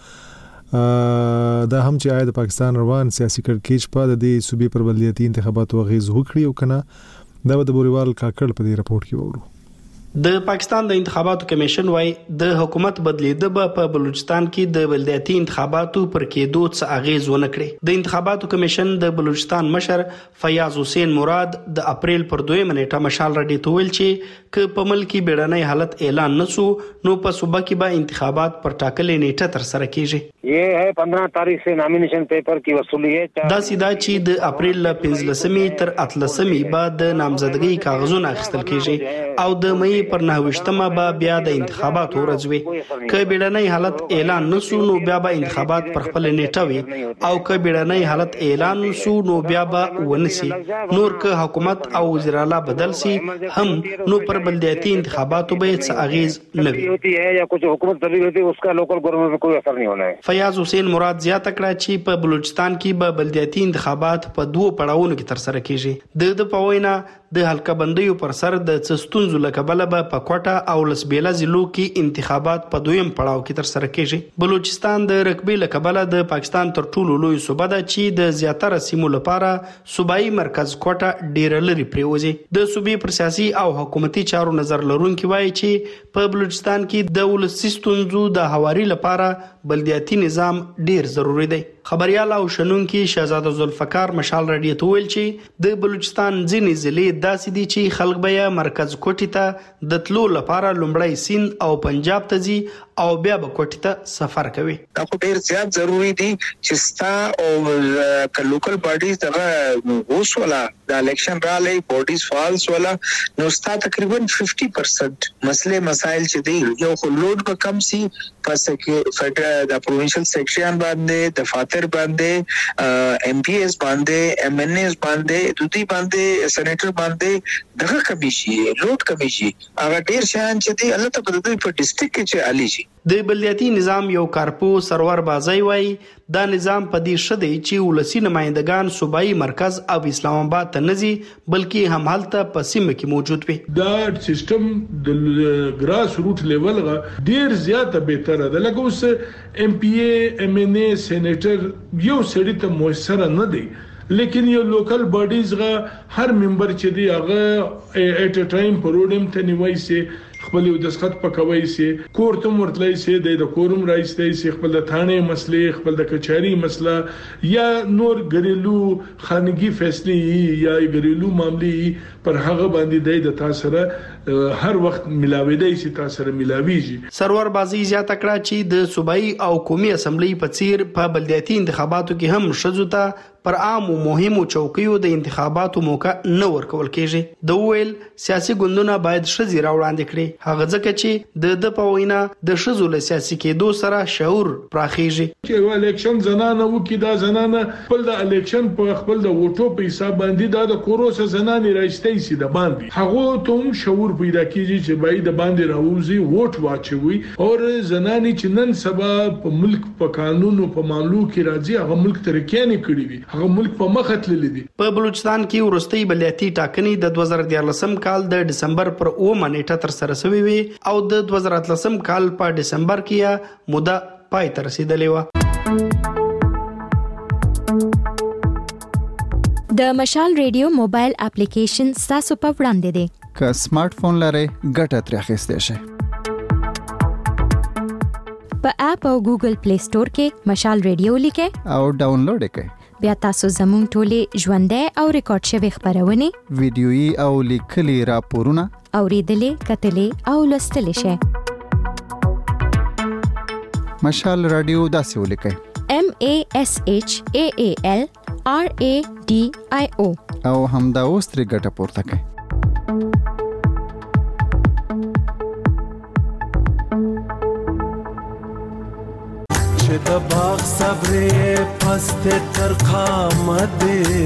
دا هم چې آیا د پاکستان روان سیاسي کړکېچ په د دې صوبې پر بلدیاتي انتخاباتو اغیز وکړي او کنه. دا به د بوریوال کاکړ په دې راپورټ کې وورو. د پاکستان د انتخاباتو کمیشن وايي د حکومت بدلیده به په بلوچستان کې د بلدیاتي انتخاباتو پر کېدو څه اغیز ونه کړي. د انتخاباتو کمیشن د بلوچستان مشر فیاض حسین مراد د اپریل پر دویمه نیټه مشال راډیو ته ویل چې ک په ملک کې بیړنۍ حالت اعلان نشو نو په صوبه کې به انتخابات پر ټاکلې نیټه تر سره کیږي. یہ ہے پندرہ تاریخ سے نامینیشن پیپر کی وصولی ہے. دا سیدا چې د اپریل ل پنځلسمې تر اتلسمې بعد د نامزدګۍ کاغذونه اخیستل کیږي او د مې پر نهویشتمه به بیا د انتخابات ورځ وي. که بیړنۍ حالت اعلان نشو نو بیا به انتخابات پر خپل نیټه وي او که بیړنۍ حالت اعلان نشو نو بیا به ونسی. نور که حکومت او وزیر اعلی بدل سي هم نو پر بلدیاتي انتخاباتو به څه اغیز نه وي. یا کچھ حکومت تبدیل ہوتی ہے اس کا لوکل گورنمنٹ میں کوئی اثر نہیں ہونا ہے. فیاض حسین مراد زیاته کړه چې په بلوچستان کې به بلدیاتي انتخابات په دوه پړاوونو کې تر سره کیږي. د د پوینا د حلقه بندیو پر سر د څستونزو لکبله به په کوټه او لسبیلا ضلعو کې انتخابات په دویم پړاو کې تر سره کیږي. بلوچستان د رقبې لکبله د پاکستان تر ټولو لوی صوبه ده چې د زیاتره سیمو لپاره صوبایي مرکز کوټه ډیر لري پریوزي. د صوبې پر سیاسي او حکومتي چارو نظر لرونکي وایي چې په بلوچستان کې د ولسي ستونزو د هواري لپاره بلدیاتي نظام ډیر ضروری دی. خبريال او شنونکي شهزاده ذوالفقار مشال راډیو ته ویل چې د بلوچستان ځینې ضلع داسې دي چې خلک به مرکز کوټې ته د تلو لپاره لومړی سیند او پنجاب ته ځي او بیا به کوټې ته سفر کوي. دا خو ډیر زیات ضروری دي چې ستا او ک لوکل باډیز دغه اوس ولا د الیکشن را لې باډیز فالس ولا نو ستا تقریبا پنځه پرسنټ مسله مسائل چې دي یو خو لوډ به کم سي پس کې فدرال د پروینشل سیکریټریان باندې د فاتر باندې ایم پی ایس باندې ایم ان ایس باندې دوی باندې سېنیټر باندې دغه کمیشي لوډ کمیشي هغه ډیر شان چې دی الله ته په دې په ډیسټریکټ کې چې علي شي. د بلدیاتي نظام یو کارپو سرور بازی وای دا نظام په دې شته چې ولسی نمائندگان صوبایي مرکز او اسلام آباد ته نزي بلکې هم حالت په سیمه کې موجود وي. دا سیستم د ګراس روټ لیول غا ډیر زیاته بهتره ده. لکه اوس ایم پی ای ایم ان ای سېنیټر یو سړی ته موثر نه دی لیکن یو لوکل باډیز غا هر ممبر چې دی هغه ایټ ا ټایم پروډم ته نیوي سي خپل یو دسخط پکوي سي کورته مرتلای سي د کوروم راځي سي خپل د ثانه مسلې خپل د کچاري مسله یا نور غریلو خانگی فیصله یا غریلو معاملې پر هغه باندې د تاسره هر وخت ملاوي سي تاسره ملاويږي. سرور بازی زیاته کړه چې د صوبایي او قومي اسمبلی په څیر په بلدیاتي انتخاباتو کې هم شذو ته پر عام او مهمو چوکیو د انتخاباتو موقع نه ورکول کیږي. د ویل سیاسي ګوندونه باید شذې راوړاندې کړي هغه ځکه چې د د پوینا د شذو له سیاسي کېدو سره شعور پراخیږي. چې الیکشن زنانه وکي دا زنانه خپل د الیکشن په خپل د ووټو په حساب باندې دا د کوروس زنانه راځي سي د باندې هغه ته شعور پیدا کیږي چې باید د باندې راوځي ووټ واچوي او زنانه چې نن سبا په ملک په قانون او په معاملو کې راځي هغه ملک ترکیه نه کړی وي هغه ملک په مخه تللی دی. په بلوچستان کې ورستۍ بلدیاتي ټاکنې د دوه زره دیارلسم کال د دسمبر پر اومه نیټه تر سره شوې وي او د دوه زره اتلسم کال په دسمبر کې موده پای ته رسیدلې و. د مشال ریډیو موبایل اپلیکیشن تاسو په وړاندې دی. که سمارټ فون لرئ ګټه ترې اخیستی شئ. په اپ او ګوګل پلی سٹور کې مشال ریډیو لیکئ او ډاونلوډ یې کړئ. بیا تاسو زموږ ټولې ژوندۍ او ریکارډ شوي خبرونه ویډیويي او لیکلي راپورونه اوریدلې کتلې او لوستلې شئ. مشال رادیو داسې ولیکئ M A S H A A L R A D I O او همدا اوس ترې ګټه پورته کړئ. چې د باغ صبرې پست تر قامت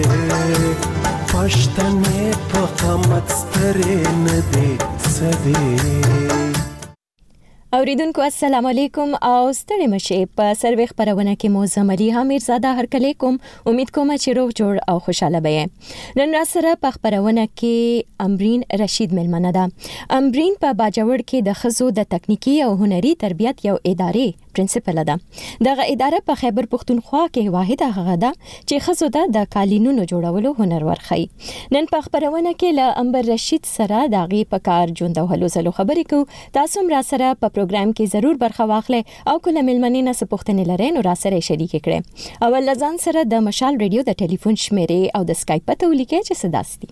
پښتنې په قامت سترې نه دي سدي. اوریدونکو السلام علیکم او ستړي مشه په سروي خبرونه کې مو زمري حمیر زاده هر کله کوم. امید کوم چې روغ جوړ او خوشاله به. نن را سره په خبرونه کې امرین رشید ملمنه ده. امرین په باجوړ کې د خزو د تکنیکی او هنري تربیت یو ادارې پرنسپل ده. دغه اداره په خیبر پختونخوا کې واحده هغه ده چې خزو ته د قالینونو جوړولو هنر ورخی. نن په خبرونه کې له امبر رشید سره دغه په کار ژوند او هلو زلو خبرې کو. تاسو را سره په پروګرام کې ضرور برخه واخلئ او کله ملمنې نه سپوښتنې لرئ نو را سره شریک کړئ. اول لزان سره د مشال ریډیو د ټلیفون شمیرې او د اسکایپ ته ولیکئ چې صداستي.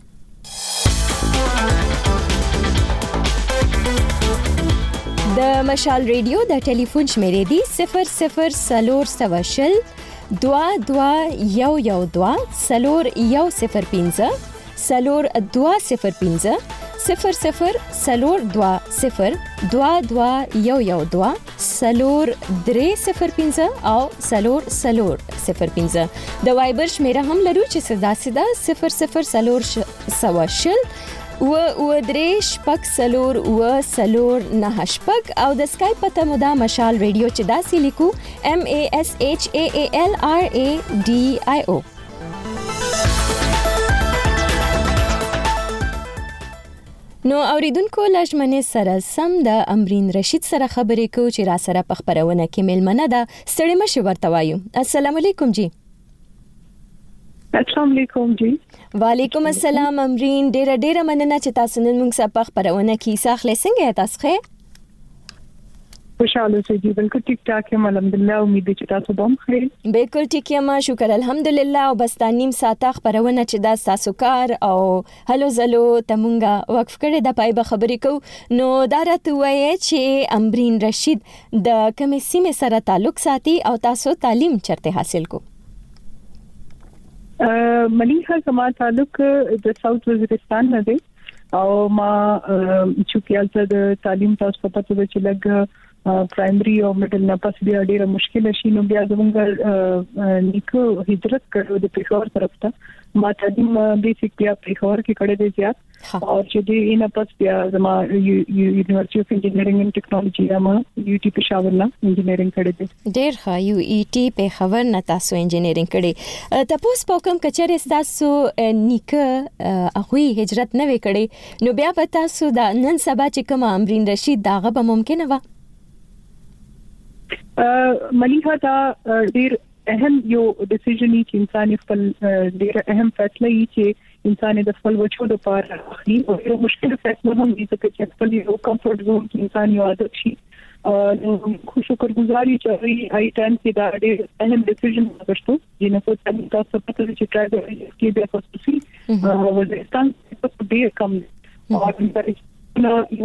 د مشال ریډیو د ټلیفون شمیرې دی صفر صفر سلور سواشل دوا دوا یو یو دوا سلور یو صفر پینزه سلور دوا صفر پینزه صفر صفر سلور دوا صفر دوا دوا یو یو دوا سلور درې صفر پینزه او سلور سلور صفر پینزه. د وایبر شمیره هم لرو چې صدا صدا صفر صفر سلور سواشل و و دریش پک سلور و سلور نه شپک او د اسکایپ پته مو دا مشال ریډیو چې داسې لیکو M A S H A A L R A D I O. نو اوریدونکو لجمنه سره سم د امرین رشید سره خبرې کو چې را سره په خبرونه کې ملمنه ده. ستړي مشه ورته وایو. السلام علیکم جی. السلام علیکم جی. وعلیکم السلام امرین. ډیره ډیره مننه چې تاسو نن موږ سره په خبرونه کې ساخله څنګه تاسو ښه؟ خوشاله سي جی. بالکل ټیک ټاک یم الحمدلله. امید چې تاسو بم خیر. بالکل ټیک یم شکر الحمدلله. او بس تانیم ساته خبرونه چې دا تاسو کار او هلو زلو تمونګه وقف کړي د پای به خبرې کو. نو دا راته وایي چې امرین رشید د کومې سیمې سره تعلق ساتي او تاسو تعلیم چرته حاصل کو؟ ملیحه زما تعلق د ساوث وزیرستان نه دی او ما چې کله د تعلیم تاسو په پته چې لګ پرایمري او میډل نه پس بیا ډیره مشکل شي نو بیا زموږ نیکو هجرت کړو د پیښور طرف ته. ما تعلیم بیسیک بیا پیښور کې کړې دي زیات او چې دې نه پس بیا زما یونیورسيټي اف انجینرینګ اینڈ ټیکنالوژي ما یو ټي پیښور نه انجینرینګ کړې دي. ډېر ښه. یو ای ټي پیښور نه تاسو انجینرینګ کړې. تاسو په کوم کچره تاسو نیکه هغه هجرت نه وکړي نو بیا په تاسو د نن سبا چې کوم امرین رشید داغه به ممکنه و؟ ملیحه دا ډیر اهم یو ډیسیژن چې انسان خپل ډیر اهم فیصله یي چې انسان د خپل وچو د پاره اخلي او یو مشکل فیصله هم دي چې خپل یو کمفورټ زون کې انسان یو عادت شي. خو شکر گزاري چې آی ټایم کې دا ډیر اهم ډیسیژن وکړو چې نه په تاسو په تاسو چې کار کوي چې بیا خصوصي وزیرستان په ډیر کم او نو یو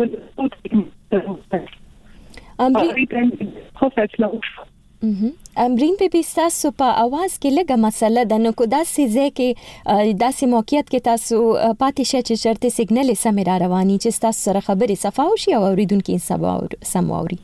امرین خو فیصله وشو. امرین په تاسو په आवाज کې لګه مسله د نو کو داسې ځکه داسې موقعیت کې تاسو پاتې شې چې چرته سیګنل سم را رواني چې تاسو سره خبرې صفاو شي او اوریدونکو سم واوري.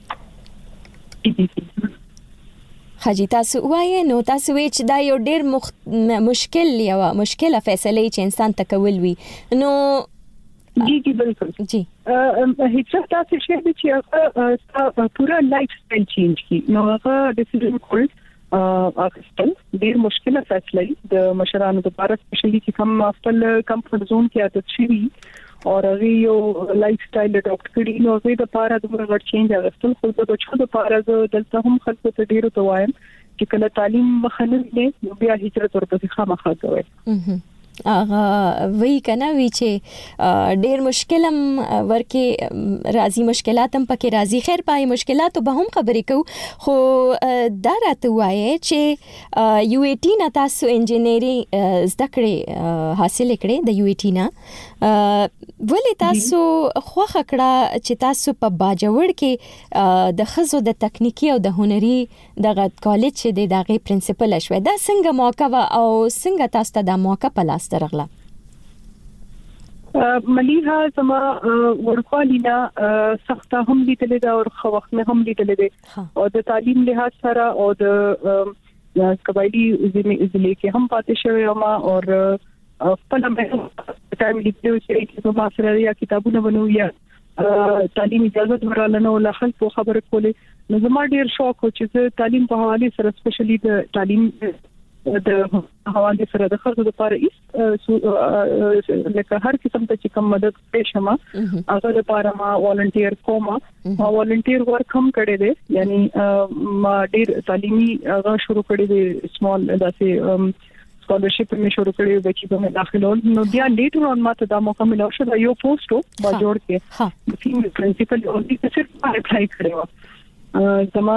خاجي تاسو وایي نو تاسو وی چې دا یو ډیر مشکل یو مشکله فیصله چې انسان تکول وي نو جی جی بالکل جی هیڅ تاسو شي چې هغه پورا لایف سټایل چینج کی نو هغه ډیسیژن کول اخستل ډیر مشکله فیصله د مشرانو لپاره سپیشلی چې کوم خپل کمفورټ زون کې عادت شي او هغه یو لایف سټایل اډاپټ کړي نو زه د لپاره د ورغړ چینج اخستل خو د بچو لپاره دلته هم خلکو ته ډیر توایم چې کله تعلیم مخنه نه بیا هجرت ورته خامخا کوي. اغه وی کنه وی چې ډیر مشکلم ورکه راځي مشکلات هم پکې راځي خیر پای مشکلات به هم خبرې کو خو دا راته وایي چې یو ای ټی نه تاسو انجینری زده کړې حاصل کړې د یو ای ټی نه ولې تاسو خوخه کړه چې تاسو په باجوړ کې د خزو د تکنیکی او د هنري دغه کالج چې د دغه پرنسپل شوه دا څنګه موقع او څنګه تاسو ته د موقع په لاس درغله؟ مليها زما ورکوالینا سخته هم لیدل دا او خو وخت نه هم لیدل دي او د تعلیم لحاظ سره او د قبایلی ضلع کې هم پاتې شوی ما او خپل هم ټایم لیدل چې په ما سره یا کتابونه ونو یا تعلیم اجازه ورالنه ولا خلک خبره کولې نو زما ډیر شوق و چې تعلیم په حواله سره سپیشلی د تعلیم د حواله سره د خلکو لپاره ایست لکه هر قسم ته چې کوم مدد پېښه ما هغه لپاره ما والنټیر کوم ما والنټیر ورک هم کړی دی یعنی ما ډیر تعلیمي هغه شروع کړی دی سمال داسې سکالرشپ می شروع کړی و چې په داخلول نو بیا لیټر اون ما ته دا موقع ملو شو دا یو پوسټو با جوړ کې فیمیل پرنسپل او دې څه اپلای کړو زما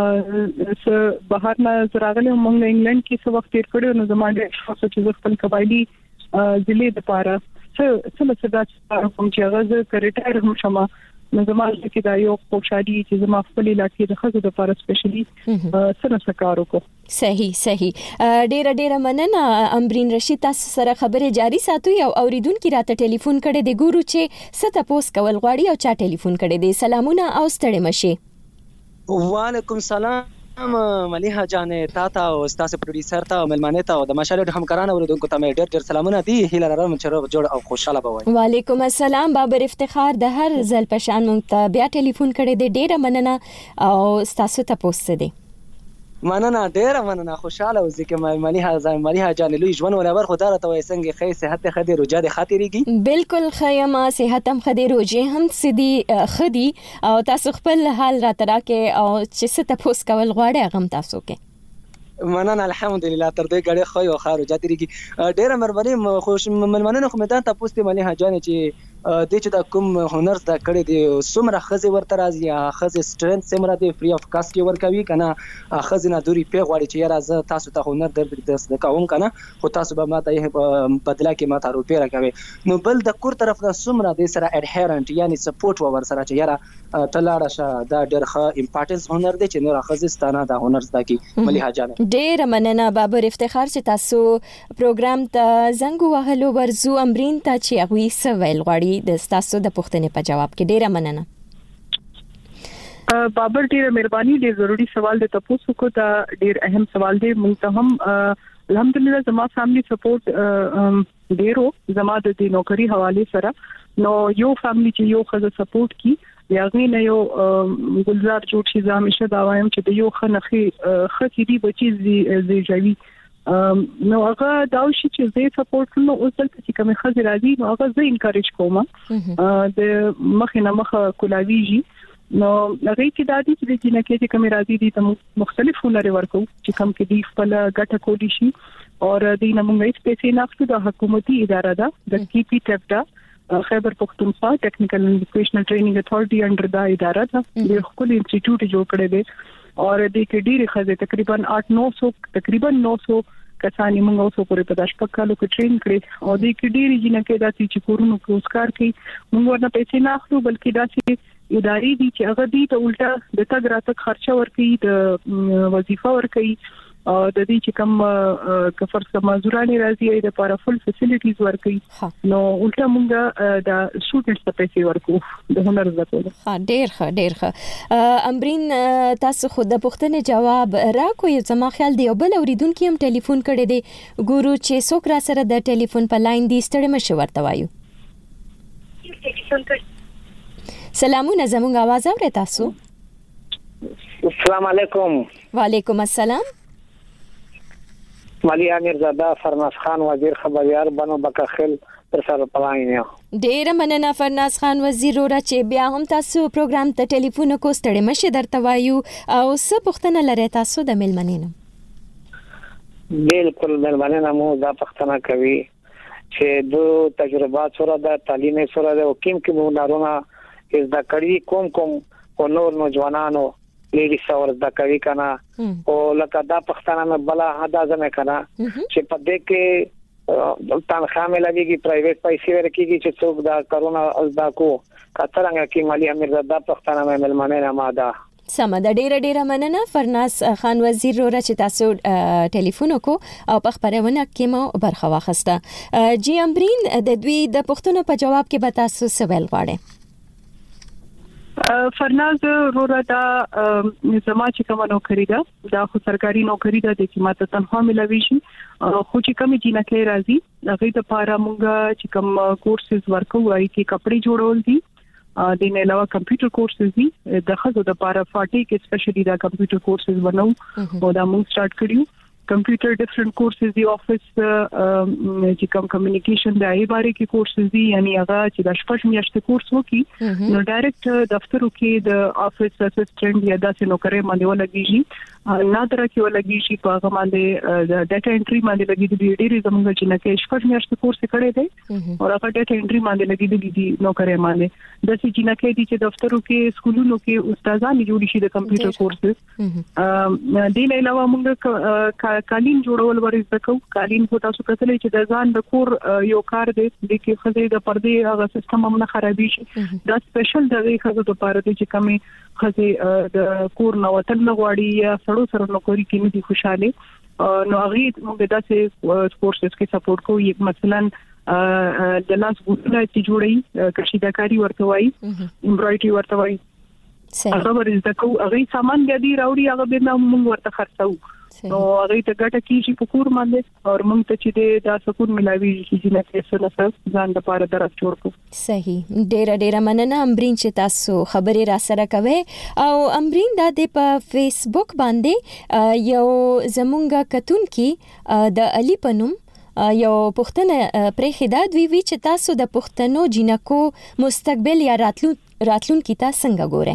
س بهر نه زراغله مونږ انګلند کې څو وخت تیر کړو نو زما ډېر شوق چې خپل قبایلی ضلع لپاره څه څه مسله کوم چې هغه کریټایر هم شمه نو زما کې دا یو خوشالي چې زما خپل علاقې د خزو لپاره سپیشلی سره سکارو کو صحیح صحیح ډېر ډېر مننه امبرین رشید تاسو سره خبره جاری ساتو یو اوریدونکو راته ټلیفون کړي دی ګورو چې ست پوس کول غواړي او چا ټلیفون کړي دی سلامونه او ستړي مشي وعلیکم سلام ملیحه جانې تا ته او تاسو پروډوسر ته او ملمانه ته او د مشال د همکارانو ورودونکو ته مې ډېر ډېر سلامونه دي هیله لرم چې روغ جوړ او خوشاله به وي وعلیکم السلام بابر افتخار د هر ځل په شان مونږ ته بیا ټلیفون کړی دی ډېر مننه او تاسو ته پوسټ دي مننه ډېر مننه خوشاله او ځکه ملیحه ملیحه جانې لوی ژوند ولور خدای ته وای څنګه خې صحت خدي روجا د خاطرېږي بالکل خیمه صحت هم خدي روجه هم سدي خدي او تاسو خپل حال را تراکه او چې ست پوس کول غواړي غم تاسو کې مننه الحمدلله تر دې غړي خو یو خارو جاتريږي ډېر مرمنه خوش ملمنه خو مدان تاسو ته ملیحه جانې چې د چې د کوم هنر د کړي دي سمره خزي ورته راځي یا خزي سټرنث سمره دی فری اف کاست کې ورکوي کنه خزي نه دوری په غواړي چې یاره ز تاسو ته هنر در د کوم کنه خو تاسو به ماته بدلا کې ماته روپې راکوي نو بل د کور طرف د سمره د سره اډهرنت یعنی سپورټ ور سره چې یاره تلاړه شه دا ډېر ښه امپورټنس هنر دی چې نور خزي ستانه د هنر زده کی مليحه جان ډېر مننه بابر افتخار چې تاسو پروګرام ته زنګ وهلو ورزو امرین ته چې هغه سوال غواړي د تاسو د پوښتنې په جواب کې ډیره مننه بابر ډیره مهرباني ډیر ضروری سوال دی تاسو کو دا ډیر اهم سوال دی موږ ته هم الحمدلله زما فیملی سپورټ ډیرو زما د نوکری حواله سره نو یو فیملی چې یو خزه سپورټ کی یاغې نه یو ګلزار جوړ شي زموږه دا وایم چې د یو خنخي ختی دی بچی زی ژوي نو هغه دا شي چې زه سپورټ کوم او څلته چې کوم خزر راځي نو هغه زه انکریج کوم د مخ نه مخ کولاویږي نو هغه کې د دې چې د جنکه چې کوم راځي دي ته مختلف هنر ورکو چې کوم کې دی خپل ګټه کولی شي او د دې نمونږ هیڅ پیسې نه اخلو د حکومتي اداره ده د کی پی ټیپټا خیبر پختونخوا ټیکنیکل اینڈ ووکیشنل ټریننګ اتھارټي انډر دا اداره ده د خپل انسټیټیوټ جوړ کړی دی اور د کې ډیره خزه تقریبا آठ نو سو تقریبا نو سو کسانی موږ اوسو پورې په داش پکالو کې ټرین کړی او د کې ډیره جنکه داسې چې کورونو کې اوسکار کوي موږ ورنه پیسې نه اخلو بلکې داسې ادارې دي چې هغه دي ته الټا د تګ راتګ خرچه ورکړي د وظیفه ورکړي او د دې چې کوم کفر سمازوراني راځي د لپاره فل فیسیلیټیز ورکړي نو الټا موږ د سټوډنټس ته پیسې ورکو د هنر زده کولو ها ډیر ښه ډیر ښه امرین تاسو خود د پوښتنې جواب راکوي زما خیال دی بل اوریدونکو هم ټلیفون کړي دی ګورو چې څوک را سره د ټلیفون په لاین دی ستړي مشه ورته وایو سلامونه زموږ आवाज اورئ تاسو السلام علیکم وعلیکم السلام مليحه میرزاده فرناز خان وزیر خبریار بنو بکخل پر سره پلاینه ډیر مننه فرناز خان وزیر ورا چې بیا هم تاسو پروګرام ته ټلیفون کو ستړي مشه درته وایو او څه پوښتنه لري تاسو د ملمنینو بالکل ملمنینو مو دا پوښتنه کوي چې دو تجربات سره د تعلیم سره د کوم کوم نارونه از دا کړي کوم کوم او نور نوجوانانو لیډي څور د کوي کنه او لکه دا پښتانه مې بلا هدا زمه کنه چې په دې کې تنخواه مې لګيږي پرایویټ پیسې ورکیږي چې څوک دا کرونا از دا کو کترنګ کې مالی امیر دا پښتانه مې ملمنه نه ماده سم د ډیره ډیره مننه فرناز خان وزیر رو چې تاسو ټلیفون کو او په خبرونه کې مو برخه واخسته. جی امبرین د دوی د پښتنو په جواب کې به تاسو سوال غواړئ. فرناز رورا دا زما چې کوم نوکری ده دا خو سرکاري نوکری ده د چې ماته تنخواه ملوي شي خو چې کوم جنکه راځي هغه د پاره مونږ چې کوم کورسز ورکو وای کې کپڑے جوړول دي د نه علاوه کمپیوټر کورسز دي د خزو د پاره فاټي کې سپیشلی دا کمپیوټر کورسز ونو او دا مونږ سٹارټ کړیو. کمپیوټر ډیفرنٹ کورسز دی افیس چې کوم کمیونیکیشن د ای باره کې کورسز دي یعنی هغه چې د شپږ میاشتې کورس وکي نو ډایرکټ دفترو کې د افیس اسسټنټ یا داسې نوکرې باندې ولګیږي نادر کې ولګیږي په هغه باندې د ډاټا انټری باندې لګیږي د ډیری زموږ چې نه کې شپږ میاشتې کورس کړی دی او هغه ډاټا انټری باندې لګیږي د نوکرې باندې د چې نه کې دي چې دفترو کې سکولونو کې استادان جوړ شي د کمپیوټر کورسز د نه علاوه موږ کالین جوړول ورزده کو. کالین په تاسو کتلې چې د ځان د کور یو کار دی د کې خزې د پردې هغه سیستم هم نه خرابې شي دا سپیشل د خزې د پاره چې کمی خزې د کور نو وتل غواړي یا سړو سره نوکری کې نه دي خوشاله نو هغه موږ داسې کورسز کې سپورټ کوو. یک مثلا د لاس ګوتنه چې جوړي کشیدګاری ورته وایي امبرايډري ورته وایي هغه ورزده کو. هغه سامان غدي راوړي هغه به موږ ورته خرڅو نو هغه ته ګټه کیږي په کور باندې او موږ ته چې دا سکون ملاوي چې نه کیسه نه ځان د پاره درک جوړ کو. صحیح ډیر ډیر مننه امبرین چې تاسو خبرې را سره کوي او امبرین دا د فیسبوک باندې یو زمونږه کتون کې د علي پنوم یو پښتنه پرې خدای دوی وی چې تاسو د پښتنو جنکو مستقبل یا راتلون راتلون کی تاسو څنګه ګوره؟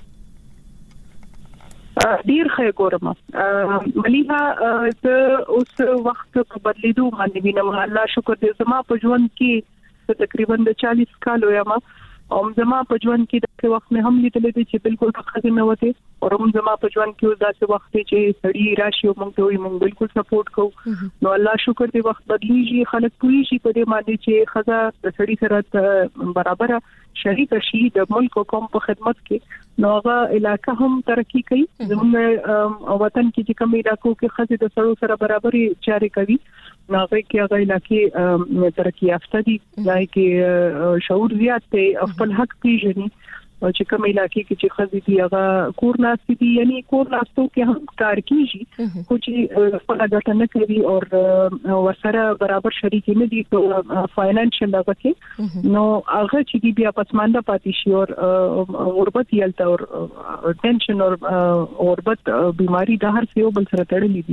ډیر ښه ګورم مليها ته اوس وخت په بدلیدو باندې وینم الله شکر دې زما په ژوند کې تقریبا د چالیس کال ویم او زما په ژوند کې د وخت مې هم لیدل دي چې بالکل خزه نه وته او هم زما په ژوند کې داسې وخت چې سړی راشي او موږ ته وي موږ بالکل سپورټ کوو نو الله شکر دې وخت بدلیږي خلک پوي شي په دې باندې چې خزه د سړی سره برابر شریک شي د ملک او قوم په خدمت کې نو هغه علاقہ هم ترقی کوي زموږ وطن کې چې کوم علاقو کې خزه د سړو سره برابرۍ چاري کوي نو هغه کې هغه علاقې ترقی یافته دي لای کې شعور زیات دی خپل حق پیژني او چې کوم علاقې کې چې خزه دي هغه کور ناستي دي یعنی کور ناستو کې هم کار کیږي خو چې خپل غټه نه کوي او ورسره برابر شریک نه دي په فاینانشل هغه کې نو هغه چې دی بیا پسمانده پاتې شي او غربت یلته او ټینشن او غربت بیماری د هر څه بل سره تړلې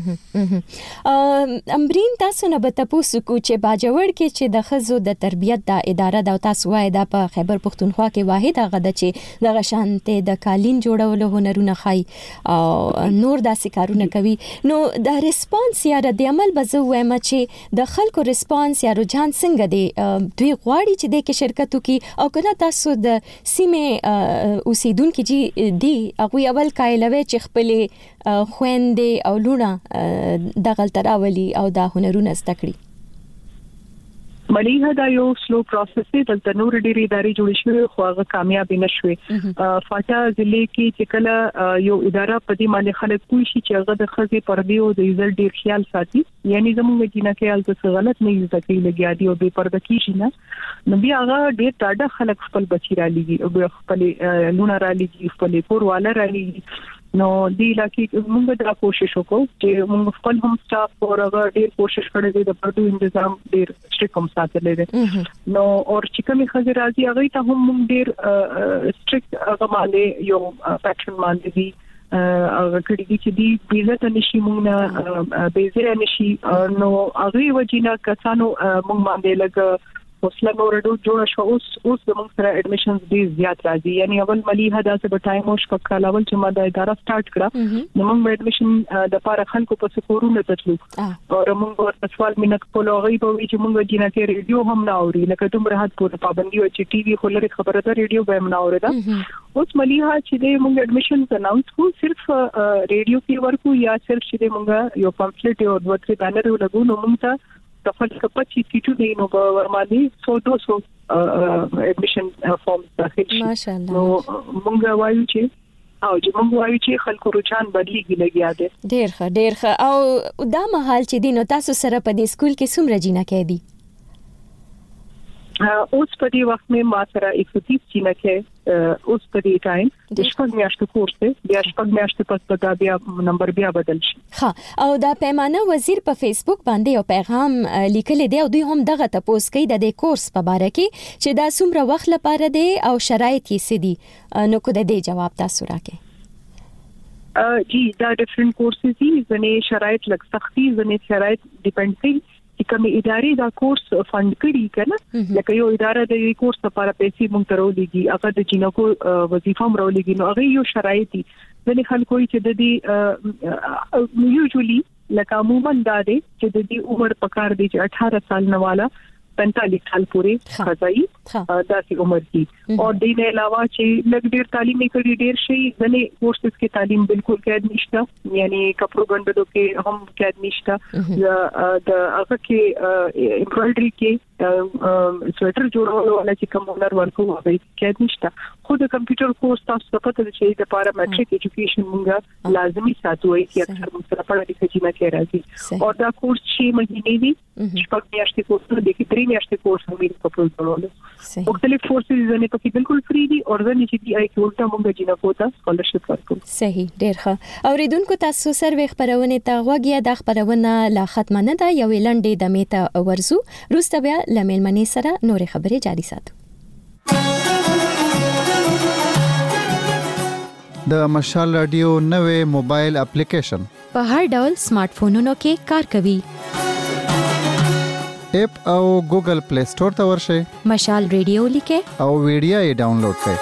دي. امبرین تاسو نه به تاسو کو چې باجوړ کې چې د خزو د تربيت د اداره د تاسو وای د په خیبر پښتونخوا کې واحد هغه د چې د غشانته د کالین جوړولو هنرونه خای او نور داسې کارونه کوي نو د ریسپانس یا د عمل بزو وایم چې د خلکو ریسپانس یا رجحان څنګه دی دوی غواړي چې د کې شرکتو کې او کنه تاسو د سیمه اوسیدونکو چې دی هغه اول کایلوي چې خپل خويندې او لونه د غلطراولي او د هنرونه زده مليها دا یو سلو پروسس دی دلته نور ډېری ادارې جوړې شوې خو هغه کامیاب نه شوې. فاټا ضلع کې چې کله یو اداره په دې باندې خلک کوی شي چې هغه د خزي پردې او د عزت ډېر خیال ساتي یعنی زموږ جنکه حالت څه غلط نه یو ځکه لګیا دي او به پرده کیږي نه نو بیا هغه ډېر ډاډه خلک خپل بچی را لګي او خپل لونه را لګي خپل کورواله را لګي نو دی لکه موږ دا کوشش وکړو چې موږ خپل هم سټاف او هغه ډیر کوشش کړی دی د پردو تنظیم ډیر سټریکټ ساتل دي نو او چې کومي خزر راځي هغه ته هم موږ ډیر سټریکټ هغه باندې یو فیکشن باندې دي هغه کړي چې دی بیزه نشي موږ نه بیزه نشي نو هغه وجینا کسانو موږ باندې لګ حوصله مورډو جوړ شو اوس اوس د موږ سره اډمیشنز ډیر زیات راځي یعنی اول مليها دا څه په ټایم او شپږ کال اول چې ما د اداره سٹارټ کړه نو موږ اډمیشن د پاره خلکو په سکورونه تطلو او موږ ورته سوال مینه کول او غي په وی چې موږ جنکه ریډیو هم نه اوري لکه دوم راحت په پابندي او چې ټي وي خو لري خبره ده ریډیو به هم نه اوري دا اوس مليها چې د موږ اډمیشن اناونس کو صرف ریډیو کې ورکو یا صرف چې موږ یو پامفلټ او دوه درې بانر ولګو نو موږ ته د خپل کپچې سیټو دی نو ورمالي سو دو سو اډمیشن فارم داخل شي ماشاءالله نو موږ وایو چې او چې موږ وایو چې خلکو رجحان بدلیږي لګیا دی. ډیر ښه ډیر ښه. او دا مهال چې دینو تاسو سره په دې سکول کې څومره جینکې دي؟ اوس په دې وخت مې ما سره ایک سو تیس جینکې اوس په دې ټایم د شپږ میاشتو کورس دی. بیا شپږ میاشتې پس به دا بیا نمبر بیا بدل شي. ها او دا پیمانه وزیر په فیسبوک باندې یو پیغام لیکل دی او دوی هم دغه تپوس کوي د دې کورس په اړه کې چې دا څومره وخت لپاره دی او شرایط یې څه دي. نو کو د دې جواب تاسو راکړئ. جی دا ډیفرنٹ کورسز دي. ځنې شرایط لږ سختي ځنې شرایط ډیپند کوي چې کومه ادارې دا کورس فند کړي کنه. لکه یو اداره د دې کورس لپاره پیسې مونږ ته راولېږي هغه د جینکو وظیفه هم راولېږي نو هغه یو شرایط دي. ځنې خلکو چې د دې یوزولي لکه عموما دا دي چې د دې عمر پکار دي چې اठारह سال نه والا پینتالیس سال پورې خزای داسې عمر دي. او د دې علاوه چې لږ ډیر تعلیم کړي ډیر شي ځنې کورسز کې تعلیم بالکل قید نشته یعنی کپړو ګندلو کې هم قید نشته. د هغه کې امبرايډري کې سویټر جوړولو ولا چې کوم هنر ورکو هغه قید نشته. خو د کمپیوټر کورس تاسو ته پته ده چې د پاره میټریک ایجوکیشن مونږه لازمي ساتو چې اکثر موږ سره پړه دي چې ما کې راځي. او دا کورس چې مهینې دي شپږ میاشتې کورس دی کې درې میاشتې کورس هم په پروګرام جوړول. مختلف کورسز زنه پکې بالکل فری دي او ځنې چې دی آی کې ورته مونږ جنکو ته سکالرشپ ورکو. صحیح ډیر ښه. اوریدونکو تاسو سروې خبرونه ته غوږی د خبرونه لا ختم نه ده یو لنډه د میته ورزو روسته بیا لمل منی سره نور خبرې جاری ساتو. د مشال رادیو نوې موبایل اپلیکیشن په هر ډول سمارټ فونونو کې کار کوي. اپ او ګوګل پلی سٹور ته ورشئ. مشال رادیو لیکه او ویډیو یې ډاونلوډ کړئ.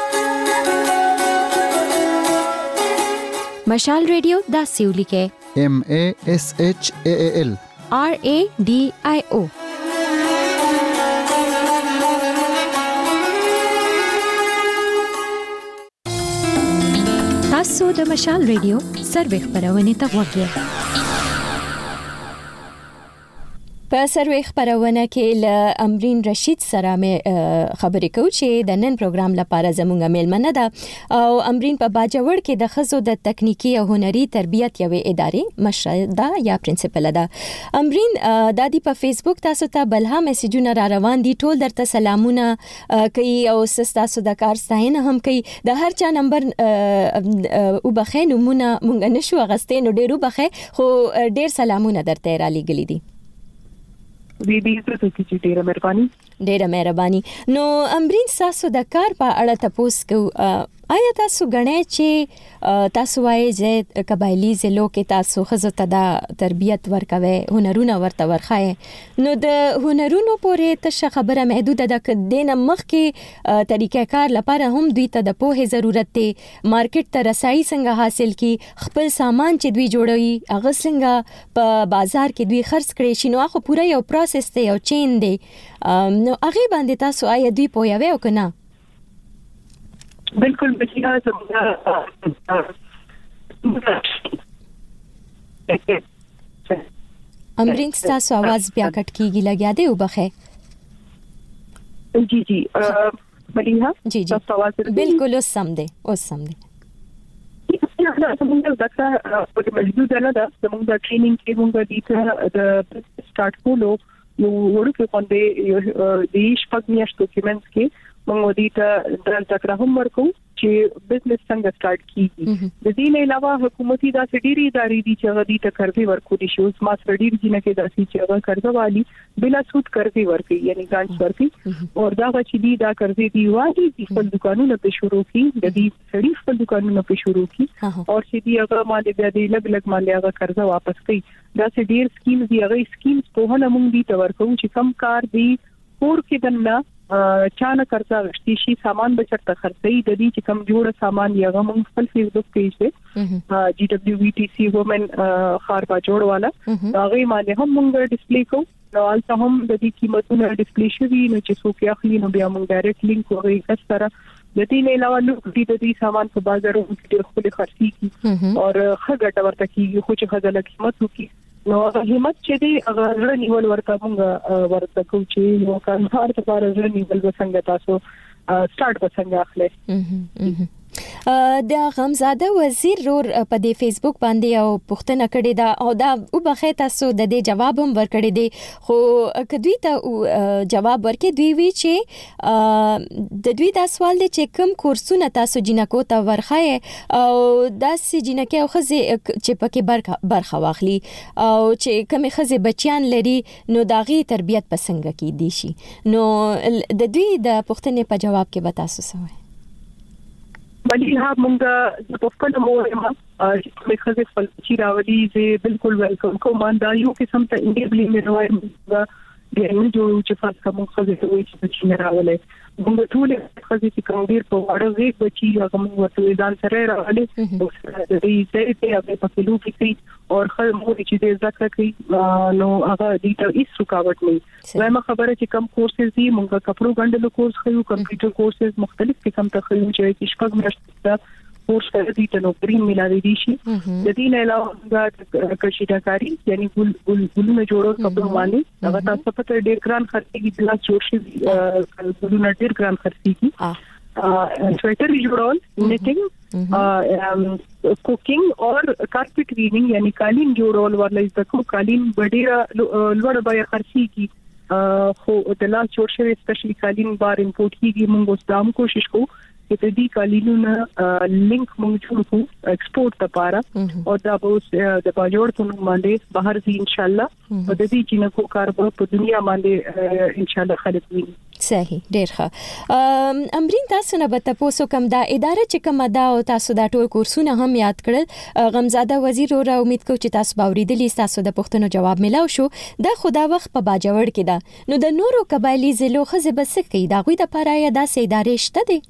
مشال رادیو دا سیو لیکه M A S H A A L R A D I O. تاسو د مشال رادیو سروې خبرونه ته وګورئ. په سروې خبرونه کې ل امرین رشید سره مې خبرې کوو چې د نن پروګرام لپاره زموږه میلمنه ده او امرین په باجوړ کې د خزو د تکنیکی او هنري تربیت یوې ادارې مشره ده یا پرنسپل ده. امرین د دې په فیسبوک تاسو ته بلها میسجونه را روان دي ټول درته سلامونه کوي او تاسو د کار ستاینه هم کوي. د هر چا نمبر او بخې نمونه مونږ نشو غستې نو ډیرو بخې خو ډیر سلامونه درته را لګلې دي. وی دې ته چې ډیره مهرباني ډیره مهرباني. نو امرین تاسو د کار په اړه تاسو کو آیا تاسو غنئ چې تاسو وایي چې قبایلی ضلعو کې تاسو خزو ته د تربیت ورکوي هنرونه ورته ورخای نو د هنرونو پورې ته خبره محدوده ده دنه مخ کې طریقې کار لپاره هم دوی ته د پوهه ضرورت دی مارکیټ ته رسایي څنګه حاصل کی خپل سامان چې دوی جوړوي هغه څنګه په بازار کې دوی خرڅ کړي شي نو هغه پوره یو پروسس دی یو چین دی نو هغه باندې تاسو آیا دوی پوهیږئ او کنه बिल्कुल बचिया समझा امرین تاسو आवाज بیا کټ کیږي لګیا دی وبخه जी जी मलिहा जी जी बिल्कुल اوس سم دی اوس سم دی زمونږ دغه په مجبور نه ده زمونږ د ټریننګ کې مونږ د دې د سٹارټ کولو یو ورکه باندې د شپږ میاشتو ډاکومنټس کې مونږ دې ته د ذکر هم ورکو چې بزنس څنګه سٹارټ کیږي د دې نه علاوه حکومتي د سړي ادارې دي چې غوډي ته قرضې ورکو دي شو ما سړي جنہ کې د سې چې هغه قرض والی بلا سود قرضې ورکي یعنی ګرانټ ورکي او دا چې دي دا قرضې دی واجی د خپل دکانونو په شروع کې د دې سړي خپل دکانونو په شروع کې او چې دی هغه ماده د دې لګ لګ مالي هغه قرض واپس کوي دا چې ډیر سکیم دی هغه سکیمز په هغه مونږ دي ته ورکو چې کم کار دی پور کې دنه چانه قرضا غشتي شي سامان بچرته خرڅي د دې چې کم جوړ سامان یې غو خپل فیسبوک پیج دی جی دبليو وی ټي سی وومن خار با جوړ والا هغه باندې هم موږ ډسپلی کوو نو البته هم د دې قیمتونو ډسپلی شوی نو چې څوک یې اخلي نو بیا موږ ډایرکټ لینک کوي کس سره د دې نه علاوه نو د دې سامان په بازارونو کې ډېر خپل خرڅي کی او خګټه ورته کیږي خو چې خزله قیمت وکي نو همت چې دی هغه رنی ول ورته موږ ورته کوم چې یو کار هر څه لپاره رنی ول څنګه تاسو سٹارټ وسنګ اخلي د غمزاده وزیر رور په د فیسبوک باندې او پوښتنه کړې ده او دا وبخې تاسو د دې جواب هم ورکړی دی خو کدوې ته جواب ورکې دوی وی چې د دوی دا سوال دی چې کوم کورسونه تاسو جنکو ته ورخای او داسې جنکه او خزي چې پکې برخه برخه واخلي او چې کوم خزي بچیان لري نو داغي تربيت پسنګ کی دي شي نو د دوی د پوښتنې په جواب کې به تاسو سوای ولی ها مونږه په خپل موضوع چې کومه خزه خپل چې راولي زه بالکل ویلکم کوم دا یو قسم ته انګلیبلی مې راوړم د نن جوړو چې فاس کوم خزه ته وایي چې چې راولي موږ ټول خزه چې کوم ډیر په وړو ویک بچي هغه موږ ورته ځان سره راولي د دې ځای ته هغه په کلو کې او خل مو چې د ذکر کوي نو هغه دې ته هیڅ رکاوټ نه وایم خبره چې کم کورسز دي موږ کپړو غندلو کورس خو کمپیوټر کورسز مختلف قسم ته خو چې شپږ میاشتې کورس کوي ته نو پریم ملاوي دي شي د دې نه علاوه د کشیداکاری یعنی ګل ګل ګلونه جوړول کپړو باندې هغه تاسو په ډېر ګران خرڅيږي د لاس جوړ شي ګلونه ډېر ګران خرڅيږي سویټر جوړول نیټینګ کوکینګ او کارپټ ویوینګ یعنی قالین جوړول ورلې د کو قالین ډېر لوړ بیه خرڅيږي خو د لاس جوړ شوی سپیشلی قالین بار امپورټ کیږي موږ اوس دام کوشش کوو چې د دې قالینونو لینک موږ جوړ کړو ایکسپورټ لپاره او دا به د باجوړ په نوم باندې بهر ځي ان شاء الله او د دې جنکو کاروبار په دنیا باندې ان شاء الله خلک ویني صحیح ډیر ښه امرین تاسو نه به تاسو کوم دا اداره چې کوم دا او تاسو دا ټول کورسونه هم یاد کړل غمزاده وزیر او امید کوم چې تاسو باوریدلی تاسو د پښتنو جواب ملاو شو دا خدا وخت په باجوړ کې ده نو د نورو قبایلی ضلعو خزه بس کوي دا غوي د پاره یا د سیدارې شته دي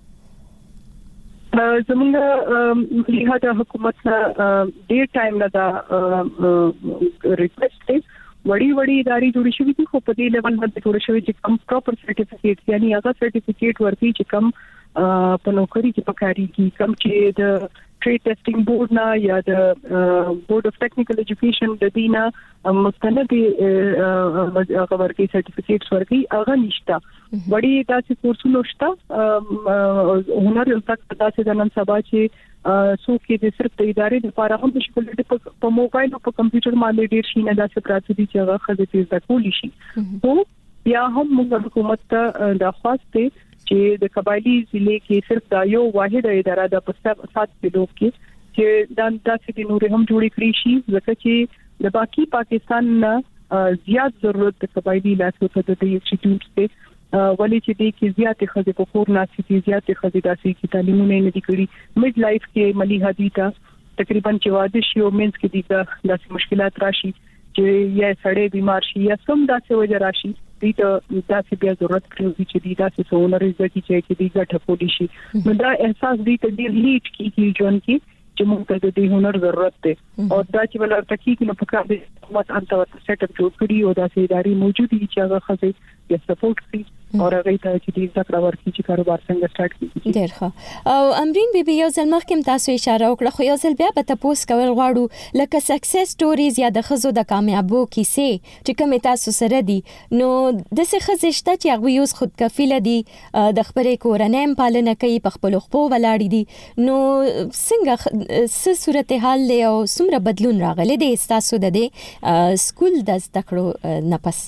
زمونږ لهدا حکومت ډیر ټایم نه دا ریکوست دی وړي وړي ادارې جوړې شوې دي خو په دې لیول باندې جوړ شوې چې کم پراپر سرټیفیکیټ یعنی هغه سرټیفیکیټ ورکړي چې کم په نوکری کې پکاري کې کم چې د ټریډ ټیسټینګ بورډ نه یا د بورډ اف ټیکنیکل ایجوکیشن د دینا مستند هغه ورکړي سرټیفیکیټس ورکړي هغه نشته وړي تاسو کورسونه شته هنر یو تک تاسو د نن سبا چې سو کې د صرف د ادارې لپاره هم مشکل په موبایل او په کمپیوټر باندې ډیر شي نه داسې پراته دي چې هغه خزه تیز د کولی شي او بیا هم موږ حکومت ته درخواست دی چې د قبایلی ضلع کې صرف دا یو واحد اداره د پسات ضلعو کې چې د داسې د نور هم جوړې کړې شي ځکه چې د باقي پاکستان نه زیات ضرورت د قبایلی لاسو ته د انسټیټیوټ ته ولې چې د کې زیاتې خزې په کور ناسي دي زیاتې خزې داسې کې تعلیمونه نه دي کړی مید لایف کې ملي حدیثه تقریبا چې واده شي او مینس کې دي داسې مشکلات راشي چې یا سړی بیمار شي یا سم داسې وجه راشي دي ته داسې بیا ضرورت پروي چې دي داسې سونه رزق چې دي ګټه پولی شي نو دا احساس دي ته ډیر لیټ کیږي جون کې چې موږ ته د هنر ضرورت ده او دا چې ولر تکي کې نو په کار دي حکومت انت ورته سیټ اپ جوړ کړی او دا سي ادارې موجود دي چې هغه خزه یا سپورټ کوي او هغه ته چې دې ذکر ورکړي چې کاروبار څنګه سٹارټ کړي ډیر ښه او امرین بیبي یو ځل مخکې تاسو اشاره وکړه خو یو ځل بیا به تاسو کول غواړو لکه سکسس سټوريز یا د خزو د کامیابو کیسې چې کوم تاسو سره دي نو د څه خزشته چې هغه یوز خود کفیل دي د خبرې کورنۍ پالنه کوي په خپل خپل ولاړ دي نو څنګه څه صورتحال له او څومره بدلون راغلی دی تاسو د دې سکول د زده کړو نه پس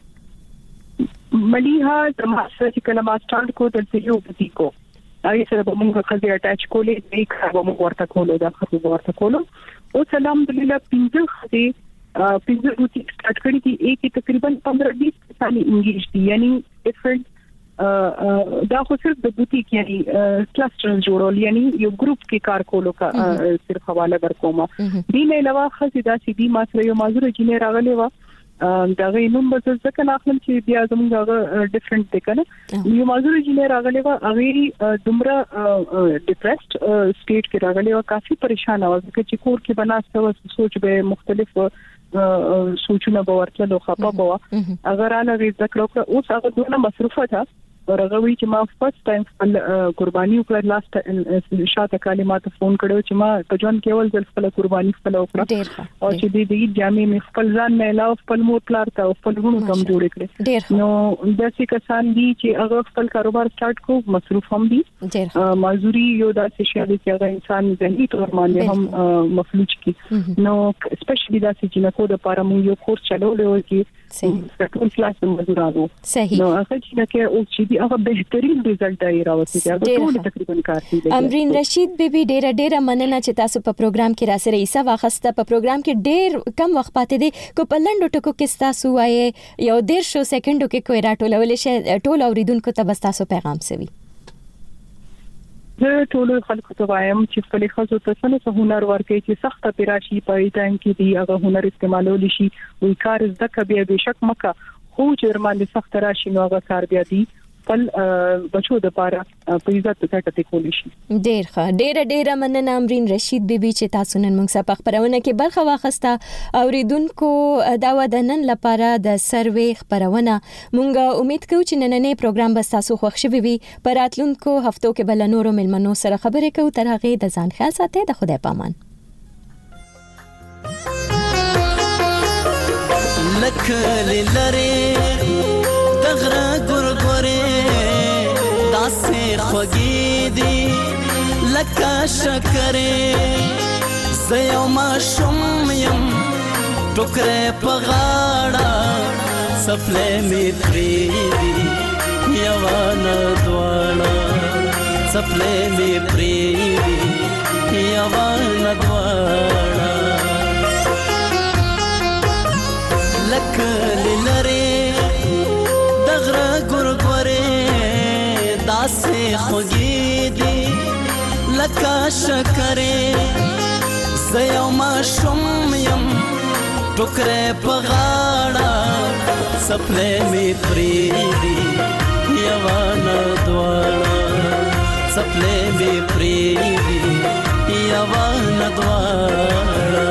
مليها زماسه چې کله ما سٹارټ کو د یو بوتیکو هغه سره به موږ خزي اٹیچ کولې دې کار به ورته کولو دا خو ورته کولو او الحمدلله پنځه خزي پنځه بوتیک سٹارټ کړی دي یک تقریبا پندرہ بیس سالي انګیج دي یعنی ډیفرنٹ دا خو صرف د بوتیک یعنی کلستر جوړول یعنی یو ګروپ کې کار کولو کا صرف حواله ورکوم دي نه علاوه خزي دا سي دي ما سره یو مازور جنې راغلي و دا غي نوم به ځکه ناخلم چې بیا زموږ هغه ډیفرنٹ دی کنه یو مازور جنې راغلی و هغه دومره ډیپریسډ سټیټ کې راغلی و کافي پریشان و ځکه چې کور کې بناسته و سوچ به مختلف سوچونه به ورتلو خپه بوا اگر انا ذکر وکړه اوس هغه دونه مصروفه ده ورغوي چې ما فرست ټایم خپل قرباني وکړه لاست شاته کلمات فون کړو چې ما په ژوند کې اول ځل خپل قرباني خپل وکړه او چې دې دې جامې مې خپل ځان نه علاوه خپل مور پلار ته خپل ورونو ته جوړ کړې نو داسې کسان دي چې هغه خپل کاروبار سٹارټ کو مصروف هم دي مازوري یو داسې شی دی چې هغه انسان ذهني تور باندې هم مفلوج کی نو سپیشلی داسې چې نو د لپاره مو یو کورس چلولې و چې ټول کلاس مزورانو صحیح نو هغه چې دا کې او چې دی هغه بهترین رزلټ دی راوځي دا ټول تقریبا کار کوي امرین رشید بیبي ډېر ډېر مننه چې تاسو په پروګرام کې راسره ایسه واخسته په پروګرام کې ډېر کم وخت پاتې دی کو په لنډو ټکو کې تاسو وایي یو ډېر شو سکندو کې کوی راټولول شي ټول اوریدونکو ته بس تاسو پیغام سوي زه ټول خلکو ته وایم چې خپل خاصو ته څه هنر ورکړي چې سخت پیراشي په ټایم کې دی هغه هنر استعمالول شي وی کار زده کبي به شک مکه خو چې ارمان سخت راشي نو هغه کار بیا دی خپل بچو د پاره په عزت ته ټټه کولی شي ډېر ښه ډېر ډېر مننه امرین رشید بیبي چې تاسو نن موږ سره په خبرونه کې برخه واخسته اوریدونکو دا ودنن لپاره د سروي خبرونه موږ امید کوو چې نننې پروګرام به تاسو خوښ شي وي پر راتلونکو هفتو کې بل نورو ملمنو سره خبرې کوو تر هغه د ځان خیال ساتئ د خدای پامان لکل لری دغرا ګورګورې داسې خوږې دي لکه شکرې زه یو ماشوم یم ټوکرې په غاړه څپلۍ مې پرېږدي یوه نه دواړه څپلۍ مې پرېږدي یوه نه دواړه لکل لری دغرا ګورګورې داسې خوږې دي لکه شکرې زه یو ماشوم یم ټوکرې په غاړه څپلۍ مې پرېږدي یوه نه دواړه څپلۍ مې پرېږدي یوه نه دواړه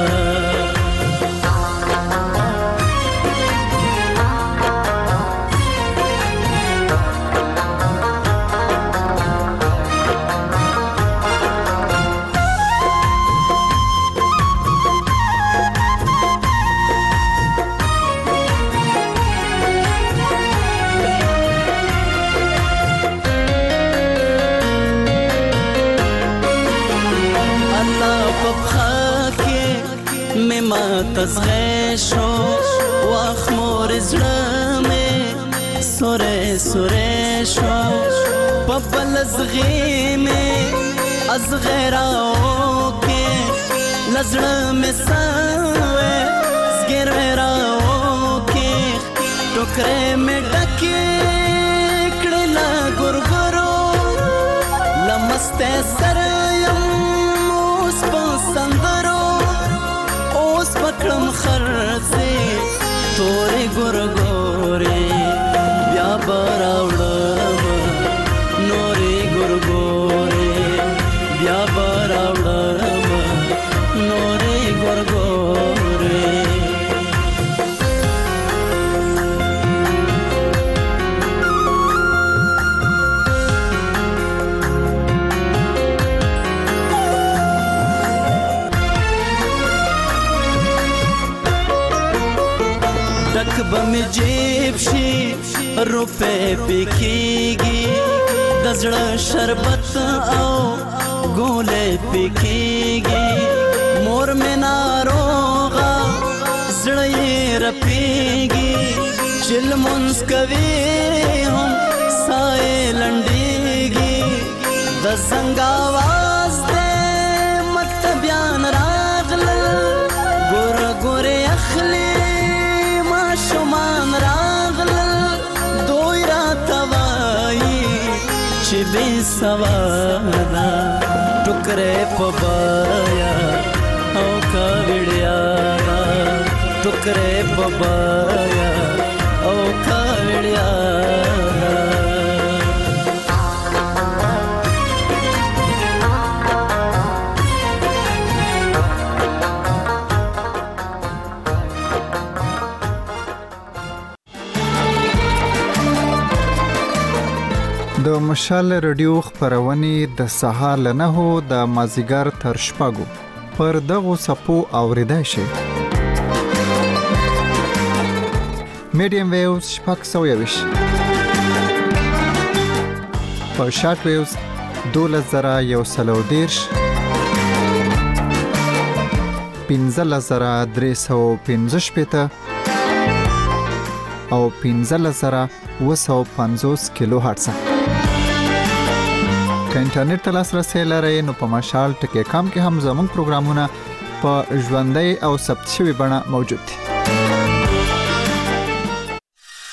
تزغه شو واخ مور زړه مې سورې سورې شو په بل زغې مې از غیراو کې لزړه مې سوې زګراو کې ټوکرې مې ډکې کړې لا ګورګورو لمسته سره یم اوس په سندرو پکړم خرڅې تورې ګورګورې بیا براوړم نورې ګورګورې بیا براوړم نورې ګورګورې بم جیب شي روپے پکېږي د زړه شربت او ګولې پکېږي مور مې ناروغه زړه یې رپېږي چې لمونځ کوي هم ساه یې لنډېږي د زنګ اواز دی مکتبیان راغلل ګوره ګورې اخلي شمان راغلل دوی را توایی چې بې سواده ټوکرې په بایا او کاوړیا ټوکرې په بایا او کاوړیا د مشال رادیو خبرونه د سهار له نهو د مازیګر تر شپږو پر دغه سپو اوریدای شي. میډیم ویوز شپږ سوه یویش په شارټ ویوز دولس زره یو سل او دېرش پنځلس زره درې سوه پنځه شپېته او پنځلس زره اوه سوه پنځوس کیلو هرتز. که انټرنیټ ته لاسرسی لرئ نو په مشال ټکی کام کې هم زموږ پروګرامونه په ژوندۍ او ثبت شوي بڼه موجود دي.